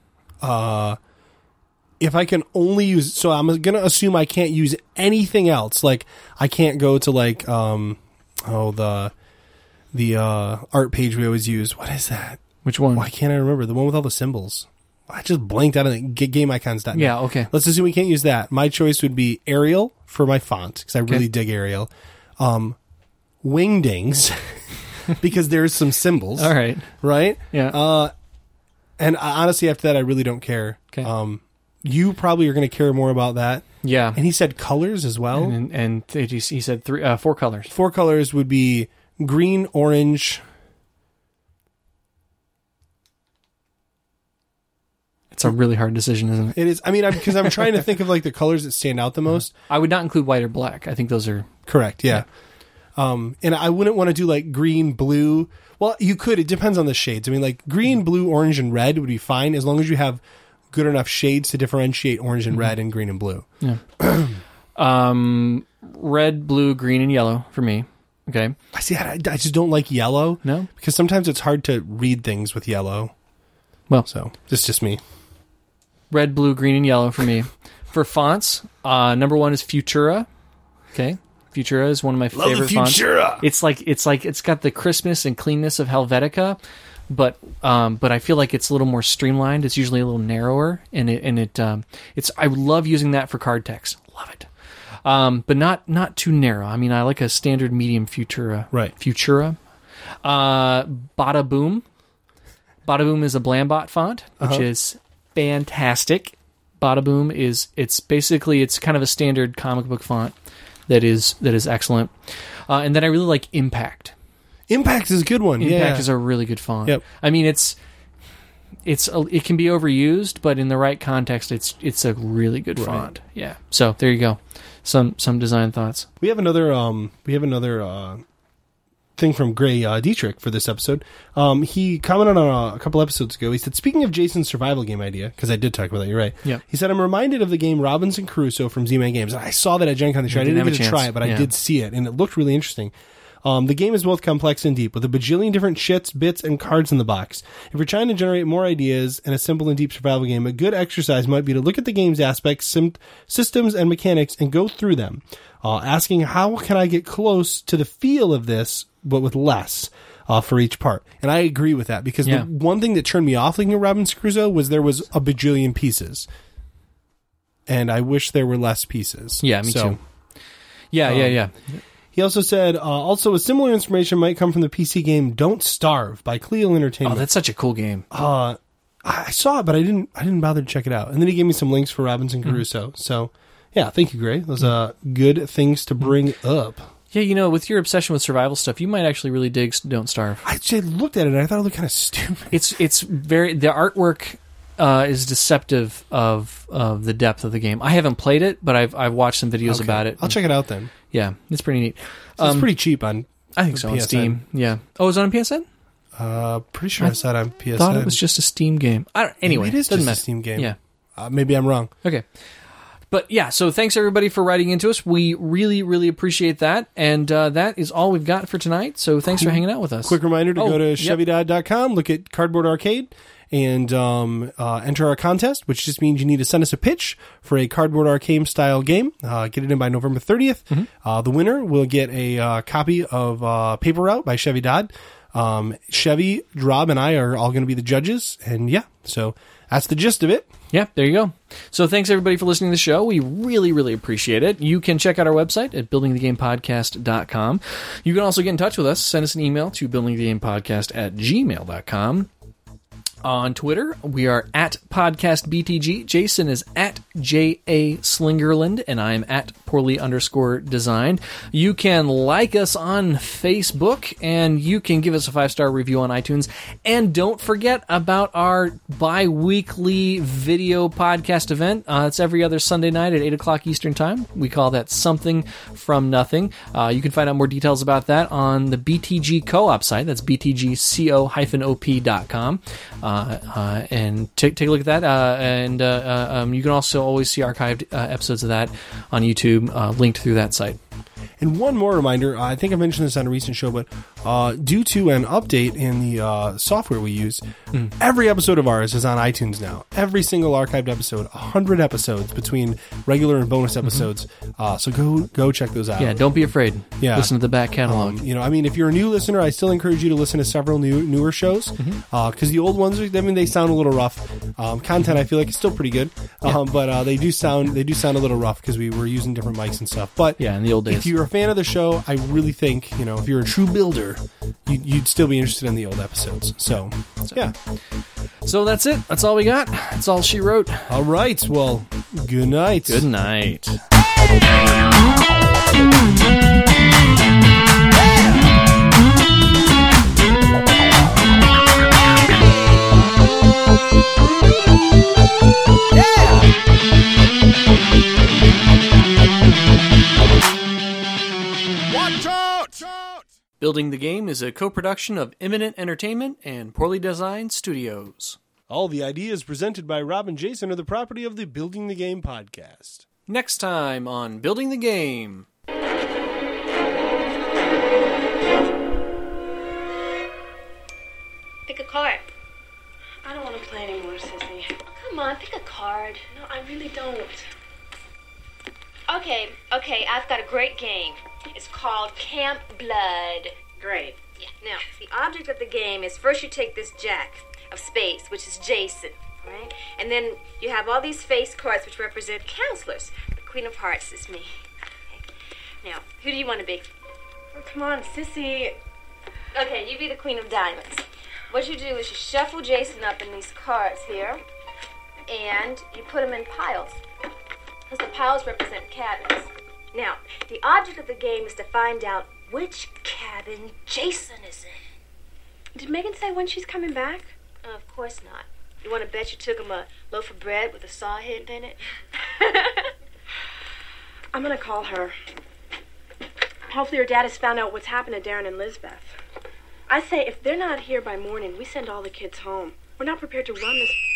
Uh, if I can only use, so I'm gonna assume I can't use anything else. Like I can't go to like um, oh the the uh, art page we always use. What is that? Which one? Why can't I remember the one with all the symbols? I just blanked out of it. G- game icons. Yeah, okay. Let's assume we can't use that. My choice would be Arial for my font because I really Okay. dig Arial. Um, Wingdings because there's some symbols. All right. Right. Yeah. Uh, and I, honestly, after that, I really don't care. Okay. Um, you probably are going to care more about that. Yeah. And he said colors as well. And, and they just- he said three, uh, four colors. Four colors would be green, orange. It's a really hard decision, isn't it? It is. I mean, because I'm, I'm trying to think of like the colors that stand out the most. I would not include white or black. I think those are correct. Yeah. yeah. Um, and I wouldn't want to do like green, blue. Well, you could. It depends on the shades. I mean, like green, blue, orange, and red would be fine as long as you have good enough shades to differentiate orange and mm-hmm. red and green and blue. Yeah. um, red, blue, green, and yellow for me. Okay. I see. I, I just don't like yellow. No, because sometimes it's hard to read things with yellow. Well, so it's just me. Red, blue, green, and yellow for me. For fonts, uh, number one is Futura. Okay, Futura is one of my Love favorite the fonts. Futura. It's like it's like it's got the crispness and cleanness of Helvetica, but um, but I feel like it's a little more streamlined. It's usually a little narrower, and it and it um, it's I love using that for card text. Love it, um, but not not too narrow. I mean, I like a standard medium Futura. Right, Futura. Uh, Bada Boom. Bada Boom is a Blambot font, which uh-huh. is fantastic. Bada Boom is it's basically it's kind of a standard comic book font that is that is excellent. Uh, and then I really like Impact. Impact is a good one. Impact yeah. is a really good font. Yep. I mean it's it's a, it can be overused, but in the right context, it's it's a really good right. font. Yeah. So there you go. Some some design thoughts. We have another um we have another uh thing from Gray uh, Dietrich for this episode. Um, he commented on a, a couple episodes ago. He said, speaking of Jason's survival game idea, because I did talk about that, you're right. Yeah. He said, I'm reminded of the game Robinson Crusoe from Z-Man Games. And I saw that at Gen Con this year. I didn't, didn't get to try it, but yeah. I did see it, and it looked really interesting. Um, the game is both complex and deep, with a bajillion different shits, bits, and cards in the box. If you're trying to generate more ideas in a simple and deep survival game, a good exercise might be to look at the game's aspects, sim- systems, and mechanics, and go through them, uh, asking how can I get close to the feel of this, but with less uh, for each part. And I agree with that, because yeah. the one thing that turned me off looking at Robinson Crusoe was there was a bajillion pieces. And I wish there were less pieces. Yeah, me so, too. Yeah, um, yeah, yeah. He also said, uh, also a similar inspiration might come from the P C game Don't Starve by Cleo Entertainment. Oh, that's such a cool game. Uh, I saw it, but I didn't I didn't bother to check it out. And then he gave me some links for Robinson Crusoe. Mm-hmm. So, yeah, thank you, Gray. Those are uh, good things to bring up. Yeah, you know, with your obsession with survival stuff, you might actually really dig Don't Starve. I just looked at it and I thought it looked kind of stupid. It's it's very the artwork uh, is deceptive of of the depth of the game. I haven't played it, but I've I've watched some videos okay. about it. I'll check it out then. Yeah, it's pretty neat. So um, it's pretty cheap on. I think so P S N. On Steam. Yeah. Oh, is it on P S N? Uh, pretty sure I, I saw it on P S N. Thought it was just a Steam game. I don't. Anyway, maybe it is doesn't just matter. a Steam game. Yeah. Uh, maybe I'm wrong. Okay. But yeah, so thanks everybody for writing into us. We really, really appreciate that. And uh, that is all we've got for tonight. So thanks for hanging out with us. Quick reminder to oh, go to yep. chevy dad dot com, look at Cardboard Arcade, and um, uh, enter our contest, which just means you need to send us a pitch for a Cardboard Arcade style game. Uh, get it in by November thirtieth. Mm-hmm. Uh, the winner will get a uh, copy of uh, Paper Route by Chevy Dodd. Um, Chevy, Rob, and I are all going to be the judges. And yeah, so that's the gist of it. Yeah, there you go. So thanks everybody for listening to the show. We really, really appreciate it. You can check out our website at building the game podcast dot com. You can also get in touch with us. Send us an email to building the game podcast at gmail dot com. On Twitter, we are at PodcastBTG. Jason is at J A Slingerland, and I am at poorly underscore designed. You can like us on Facebook, and you can give us a five-star review on iTunes. And don't forget about our bi-weekly video podcast event. Uh, it's every other Sunday night at eight o'clock Eastern Time. We call that Something from Nothing. Uh, you can find out more details about that on the B T G Co-op site. That's b t g co dash o p dot com. Uh, uh, and take take a look at that. Uh, and uh, uh, um, you can also always see archived uh, episodes of that on YouTube, uh, linked through that site. And one more reminder, I think I mentioned this on a recent show, but uh, due to an update in the uh, software we use, mm. every episode of ours is on iTunes now. Every single archived episode, one hundred episodes between regular and bonus episodes. Mm-hmm. Uh, so go go check those out. Yeah, don't be afraid. Yeah. Listen to the back catalog. Um, you know, I mean, if you're a new listener, I still encourage you to listen to several new newer shows, because mm-hmm. uh, the old ones, I mean, they sound a little rough. Um, content, I feel like, is still pretty good, yeah. um, but uh, they do sound they do sound a little rough because we were using different mics and stuff. But yeah, in the old days. If you're a fan of the show, I really think, you know, if you're a true builder, you, you'd still be interested in the old episodes. So, yeah. So that's it. That's all we got. That's all she wrote. All right. Well, good night. Good night. Hey! Building the Game is a co-production of Imminent Entertainment and Poorly Designed Studios. All the ideas presented by Rob and Jason are the property of the Building the Game podcast. Next time on Building the Game. Pick a card. I don't want to play anymore, Sissy. Come on, pick a card. No, I really don't. Okay, okay, I've got a great game. It's called Camp Blood. Great. Yeah. Now, the object of the game is first you take this jack of spades, which is Jason, right? And then you have all these face cards which represent counselors. The Queen of Hearts is me. Okay. Now, who do you want to be? Oh, come on, Sissy. Okay, you be the Queen of Diamonds. What you do is you shuffle Jason up in these cards here, and you put them in piles, because the piles represent cabins. Now, the object of the game is to find out which cabin Jason is in. Did Megan say when she's coming back? Uh, of course not. You want to bet you took him a loaf of bread with a saw hidden in it? I'm going to call her. Hopefully her dad has found out what's happened to Darren and Lizbeth. I say if they're not here by morning, we send all the kids home. We're not prepared to run this...